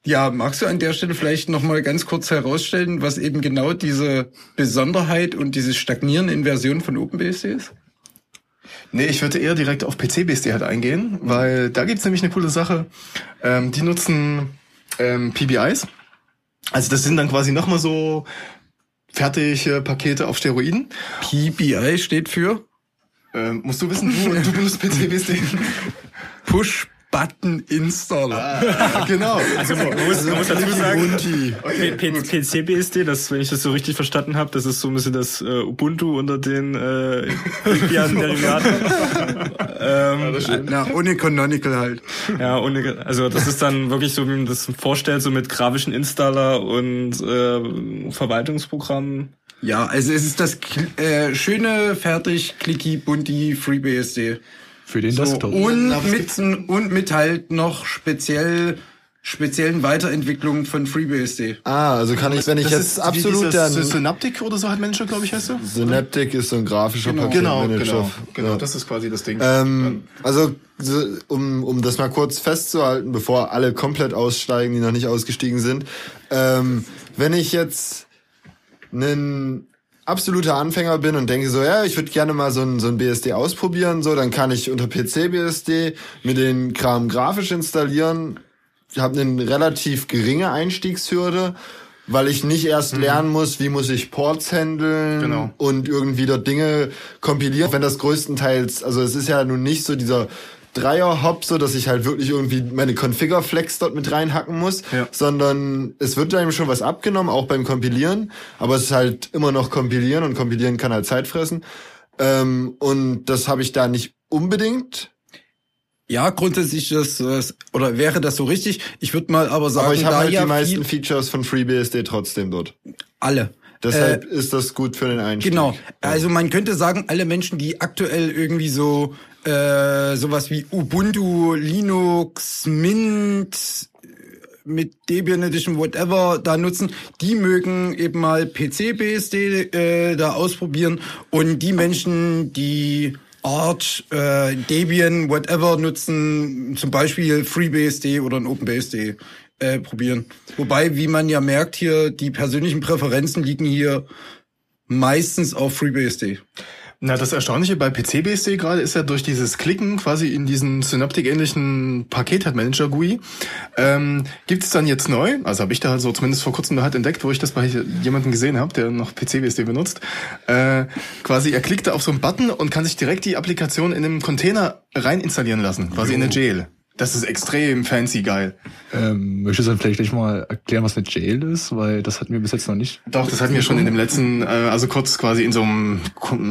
Ja, magst du an der Stelle vielleicht noch mal ganz kurz herausstellen, was eben genau diese Besonderheit und dieses Stagnieren in Versionen von OpenBSD ist? Nee, ich würde eher direkt auf PC-BSD halt eingehen, weil da gibt's nämlich eine coole Sache. Die nutzen PBIs. Also das sind dann quasi nochmal so fertige Pakete auf Steroiden. PBI steht für Musst du wissen, du benutzt PC-BSD. Push-Button-Installer. Genau. Also man muss dazu sagen, PC-BSD, das, wenn ich das so richtig verstanden habe, das ist so ein bisschen das Ubuntu unter den Na, ohne Canonical halt. Ja, also das ist dann wirklich so, wie man das vorstellt, so mit grafischen Installer und Verwaltungsprogrammen. Ja, also es ist das schöne, fertig, clicky, bunti FreeBSD. Für den Desktop. Und mit halt noch speziellen Weiterentwicklungen von FreeBSD. Also kann ich, wenn ich das jetzt ist absolut dann... Synaptic oder so hat Manager, glaube ich, heißt du? Synaptic ist so ein grafischer Paketmanager. Genau, das ist quasi das Ding. Also um das mal kurz festzuhalten, bevor alle komplett aussteigen, die noch nicht ausgestiegen sind. Wenn ich jetzt ein absoluter Anfänger bin und denke so, ja, ich würde gerne mal so ein BSD ausprobieren, so, dann kann ich unter PC-BSD mir den Kram grafisch installieren. Ich habe eine relativ geringe Einstiegshürde, weil ich nicht erst lernen muss, wie muss ich Ports handeln und irgendwie dort Dinge kompilieren. Wenn das größtenteils, also es ist ja nun nicht so dieser Dreier-Hop, so dass ich halt wirklich irgendwie meine Configure-Flex dort mit reinhacken muss, sondern es wird einem schon was abgenommen, auch beim Kompilieren, aber es ist halt immer noch kompilieren und kompilieren kann halt Zeit fressen. Und das habe ich da nicht unbedingt. Ja, grundsätzlich oder wäre das so richtig. Ich würde mal aber sagen, aber ich habe halt ja die meisten Features von FreeBSD trotzdem dort. Alle. Deshalb ist das gut für den Einstieg. Genau. Also man könnte sagen, alle Menschen, die aktuell irgendwie so sowas wie Ubuntu, Linux, Mint mit Debian Edition, whatever da nutzen, die mögen eben mal PC-BSD da ausprobieren, und die Menschen, die Arch, Debian, whatever nutzen, zum Beispiel FreeBSD oder ein OpenBSD probieren. Wobei, wie man ja merkt hier, die persönlichen Präferenzen liegen hier meistens auf FreeBSD. Na, das Erstaunliche bei PC-BSD gerade ist ja durch dieses Klicken quasi in diesen Synaptic-ähnlichen Paket-Manager-GUI, gibt's dann jetzt neu, also habe ich da so zumindest vor kurzem halt entdeckt, wo ich das bei jemandem gesehen habe, der noch PC-BSD benutzt, quasi er klickt da auf so einen Button und kann sich direkt die Applikation in einem Container rein installieren lassen, quasi in eine Jail. Das ist extrem fancy geil. Möchtest du dann vielleicht gleich mal erklären, was eine Jail ist? Weil das hatten wir bis jetzt noch nicht. Doch, das hatten wir schon in dem letzten, also kurz quasi in so einem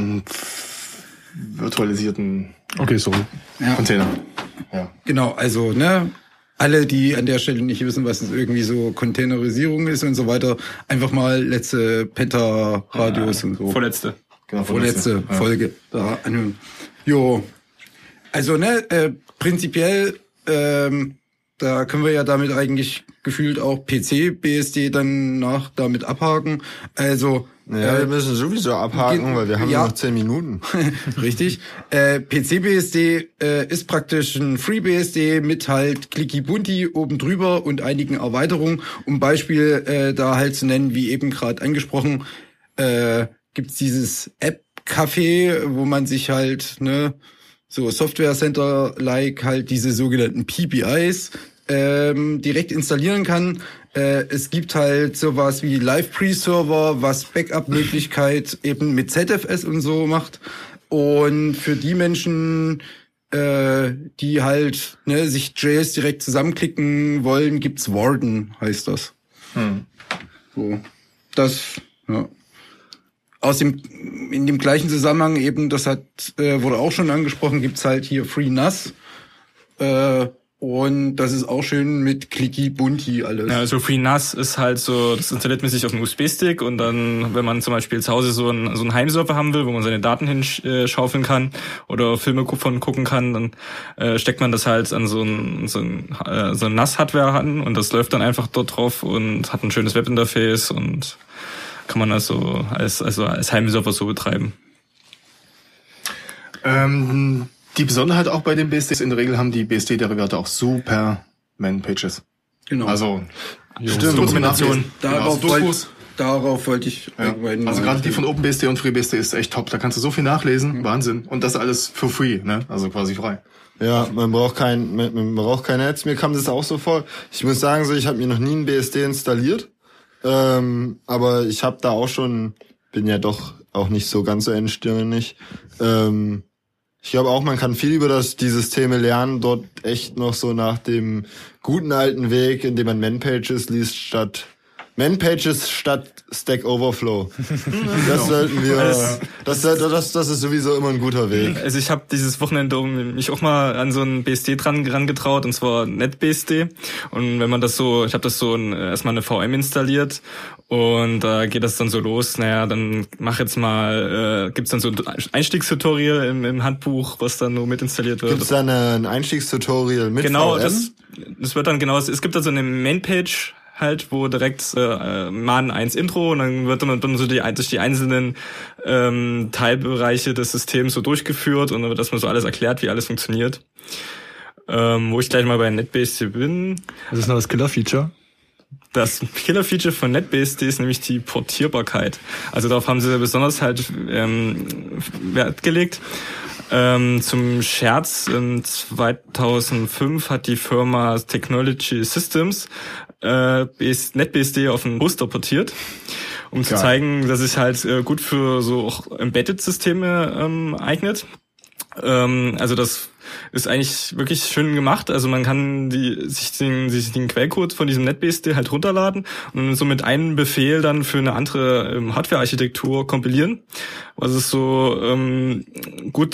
virtualisierten Container. Ja. Genau, also alle, die an der Stelle nicht wissen, was irgendwie so Containerisierung ist und so weiter, einfach mal letzte Penta-Radios und so. Vorletzte. Genau, Vorletzte Folge da anhören. Jo, also prinzipiell da können wir ja damit eigentlich gefühlt auch PC-BSD dann damit abhaken. Also wir müssen sowieso abhaken, weil wir haben noch 10 Minuten. Richtig. PC-BSD ist praktisch ein FreeBSD mit halt Clicky Bunti oben drüber und einigen Erweiterungen. Um Beispiel da halt zu nennen, wie eben gerade angesprochen, gibt's dieses App-Café, wo man sich halt so Software Center-like halt diese sogenannten PBIs direkt installieren kann. Es gibt halt sowas wie Live Pre-Server, was Backup-Möglichkeit eben mit ZFS und so macht. Und für die Menschen, die halt sich JS direkt zusammenklicken wollen, gibt's Warden, heißt das. So, das, ja. In dem gleichen Zusammenhang eben, das wurde auch schon angesprochen, gibt's halt hier FreeNAS. Und das ist auch schön mit Clicky Bunti alles. Ja, also FreeNAS ist halt so, das installiert man sich auf einen USB-Stick, und dann, wenn man zum Beispiel zu Hause so einen Heimserver haben will, wo man seine Daten hinschaufeln kann oder Filme von gucken kann, dann steckt man das halt an so ein NAS-Hardware an, und das läuft dann einfach dort drauf und hat ein schönes Webinterface und kann man also als Heimserver so betreiben. Die Besonderheit auch bei den BSDs, in der Regel haben die BSD-Derivate auch super Man-Pages. Genau. Also, Stimmt. Dokumentation. Darauf wollte ich irgendwann. Also gerade die von OpenBSD und FreeBSD ist echt top. Da kannst du so viel nachlesen. Wahnsinn. Und das alles for free, ne? Also quasi frei. Ja, man braucht kein Netz. Mir kam das auch so vor. Ich muss sagen, so, ich habe mir noch nie ein BSD installiert. Aber ich habe da auch schon, bin ja doch auch nicht so ganz so engstirnig. Ich glaube auch, man kann viel über die Systeme lernen, dort echt noch so nach dem guten alten Weg, indem man Man-Pages liest statt Stack Overflow. Das sollten wir, das ist sowieso immer ein guter Weg. Also ich habe dieses Wochenende mich auch mal an so ein BSD dran getraut, und zwar NetBSD. Und wenn man das so, ich habe das so erstmal eine VM installiert, und da geht das dann so los. Naja, dann mach jetzt mal, gibt's dann so ein Einstiegstutorial im Handbuch, was dann nur mit installiert wird. Gibt's dann ein Einstiegstutorial mit genau, VM? Das wird dann genau, es gibt also eine Mainpage halt, wo direkt Man 1 Intro, und dann wird dann so durch die einzelnen Teilbereiche des Systems so durchgeführt, und dann wird erstmal so alles erklärt, wie alles funktioniert. Wo ich gleich mal bei NetBSD bin. Was ist noch das Killer-Feature? Das Killer-Feature von NetBSD ist nämlich die Portierbarkeit. Also darauf haben sie besonders halt Wert gelegt. Zum Scherz, 2005 hat die Firma Technology Systems NetBSD auf einen Hoster portiert, um zu zeigen, dass es halt gut für so auch Embedded-Systeme eignet. Also das ist eigentlich wirklich schön gemacht. Also man kann sich den Quellcode von diesem NetBSD halt runterladen und so mit einem Befehl dann für eine andere Hardware-Architektur kompilieren. Was ist so gut,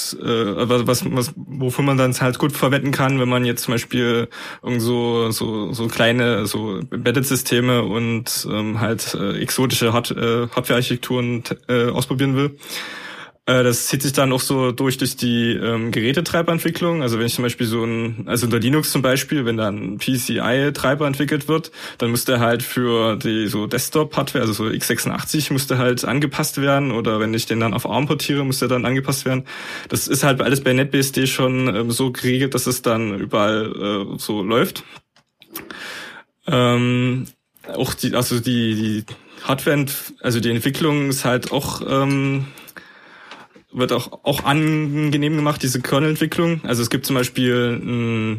wofür man dann halt gut verwenden kann, wenn man jetzt zum Beispiel irgend so kleine so Embedded-Systeme und halt exotische Hardware-Architekturen ausprobieren will. Das zieht sich dann auch so durch die Gerätetreiberentwicklung. Also wenn ich zum Beispiel unter Linux zum Beispiel, wenn da ein PCI-Treiber entwickelt wird, dann muss der halt für die so Desktop-Hardware, also so x86, muss der halt angepasst werden, oder wenn ich den dann auf ARM portiere, muss der dann angepasst werden. Das ist halt alles bei NetBSD schon so geregelt, dass es dann überall so läuft. Auch die Hardware, also die Entwicklung ist halt auch wird auch angenehm gemacht, diese Kernel-Entwicklung. Also es gibt zum Beispiel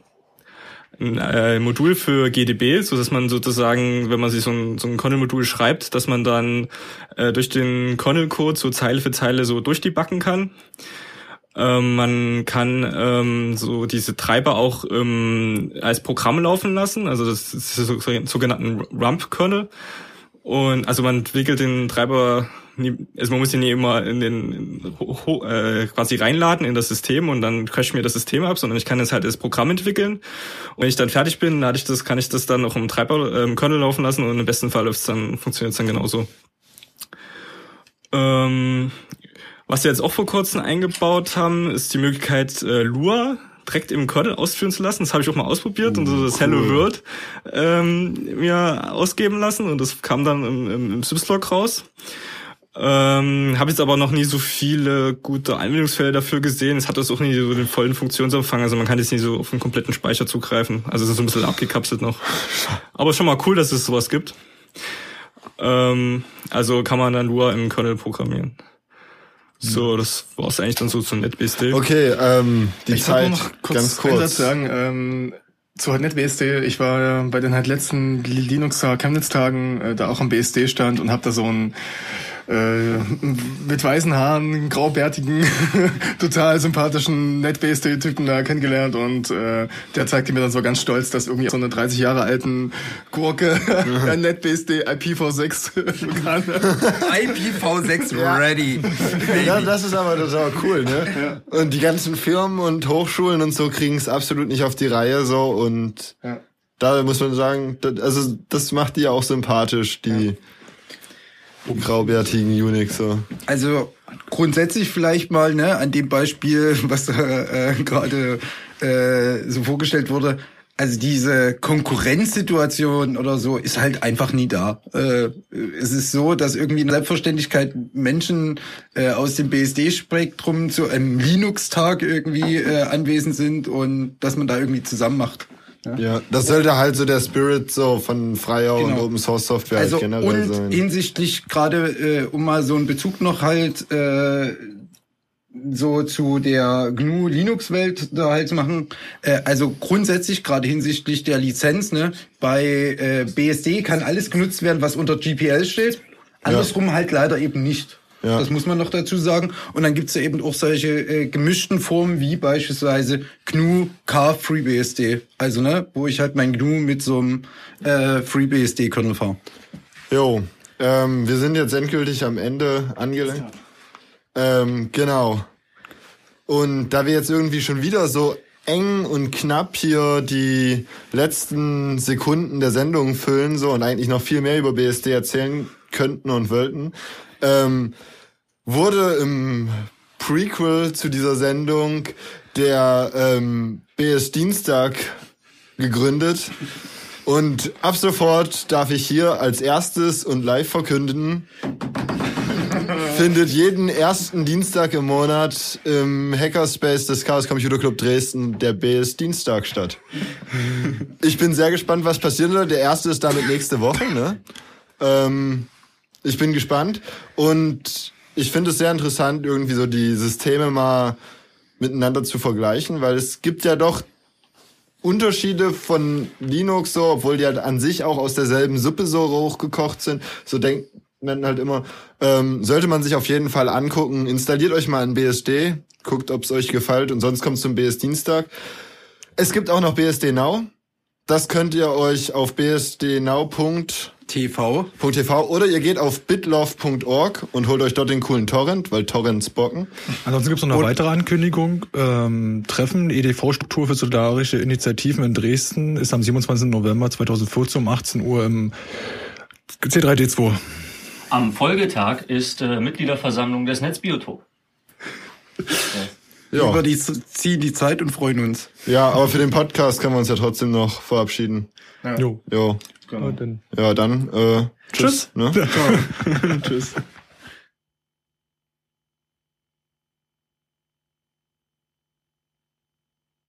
ein Modul für GDB, so dass man sozusagen, wenn man sich so ein Kernel-Modul schreibt, dass man dann durch den Kernel-Code so Zeile für Zeile so durchdebuggen kann. Man kann so diese Treiber auch als Programm laufen lassen, also das ist so sogenannten Rump-Kernel. Und also man entwickelt den Treiber, also man muss ihn nie immer quasi reinladen in das System und dann crasht mir das System ab, sondern ich kann es halt als Programm entwickeln. Und wenn ich dann fertig bin, kann ich das dann noch im Treiber im Kernel laufen lassen, und im besten Fall funktioniert es dann genauso. Was wir jetzt auch vor kurzem eingebaut haben, ist die Möglichkeit, Lua direkt im Kernel ausführen zu lassen. Das habe ich auch mal ausprobiert und so das Hello World mir ausgeben lassen, und das kam dann im Syslog raus. Habe jetzt aber noch nie so viele gute Anwendungsfälle dafür gesehen. Es hat das auch nie so den vollen Funktionsumfang, also man kann jetzt nicht so auf den kompletten Speicher zugreifen. Also es ist so ein bisschen abgekapselt noch. Aber schon mal cool, dass es sowas gibt. Also kann man dann Lua im Kernel programmieren. So, das war's eigentlich dann so zu NetBSD. Okay, die ich Zeit, noch ganz einen kurz. Satz sagen, zu NetBSD, ich war bei den halt letzten Linux-Chemnitz-Tagen da auch am BSD-Stand und habe da so einen mit weißen Haaren, graubärtigen, total sympathischen NetBSD-Typen da kennengelernt, und der zeigte mir dann so ganz stolz, dass irgendwie so eine 30 Jahre alten Gurke NetBSD IPv6 kann. IPv6 ready. Ja, das ist aber total cool, ne? Ja. Und die ganzen Firmen und Hochschulen und so kriegen es absolut nicht auf die Reihe, so, und da muss man sagen, das macht die ja auch sympathisch, die graubärtigen Unix, so. Also grundsätzlich vielleicht mal, ne, an dem Beispiel, was da gerade so vorgestellt wurde, also diese Konkurrenzsituation oder so ist halt einfach nie da. Es ist so, dass irgendwie in Selbstverständlichkeit Menschen aus dem BSD-Spektrum zu einem Linux-Tag irgendwie anwesend sind und dass man da irgendwie zusammen macht. Ja, das sollte halt so der Spirit so von freier und Open Source Software Also halt generell und sein. hinsichtlich gerade, um mal so einen Bezug noch halt so zu der GNU Linux-Welt da halt zu machen, also grundsätzlich gerade hinsichtlich der Lizenz, ne, bei BSD kann alles genutzt werden, was unter GPL steht, andersrum halt leider eben nicht. Ja. Das muss man noch dazu sagen. Und dann gibt's ja eben auch solche gemischten Formen wie beispielsweise GNU K FreeBSD. Also, ne, wo ich halt mein GNU mit so einem FreeBSD-Kernel fahre. Jo, wir sind jetzt endgültig am Ende angelangt. Genau. Und da wir jetzt irgendwie schon wieder so eng und knapp hier die letzten Sekunden der Sendung füllen so und eigentlich noch viel mehr über BSD erzählen könnten und wollten, wurde im Prequel zu dieser Sendung der BS-Dienstag gegründet. Und ab sofort darf ich hier als erstes und live verkünden, findet jeden ersten Dienstag im Monat im Hackerspace des Chaos Computer Club Dresden der BS-Dienstag statt. Ich bin sehr gespannt, was passieren wird. Der erste ist damit nächste Woche, ne? Ich bin gespannt und ich finde es sehr interessant, irgendwie so die Systeme mal miteinander zu vergleichen, weil es gibt ja doch Unterschiede von Linux so, obwohl die halt an sich auch aus derselben Suppe so hochgekocht sind. So denkt man halt immer, sollte man sich auf jeden Fall angucken. Installiert euch mal ein BSD, guckt, ob es euch gefällt und sonst kommt zum BS-Dienstag. Es gibt auch noch BSD Now. Das könnt ihr euch auf bsdnow.tv oder ihr geht auf bitlove.org und holt euch dort den coolen Torrent, weil Torrents bocken. Ansonsten gibt es noch eine weitere Ankündigung. Treffen EDV-Struktur für solidarische Initiativen in Dresden ist am 27. November 2014 um 18 Uhr im C3D2. Am Folgetag ist Mitgliederversammlung des Netzbiotop. Ja. Ziehen die Zeit und freuen uns. Ja, aber für den Podcast können wir uns ja trotzdem noch verabschieden. Jo. Jo. Genau. Ja, dann tschüss. Ne? Tschüss.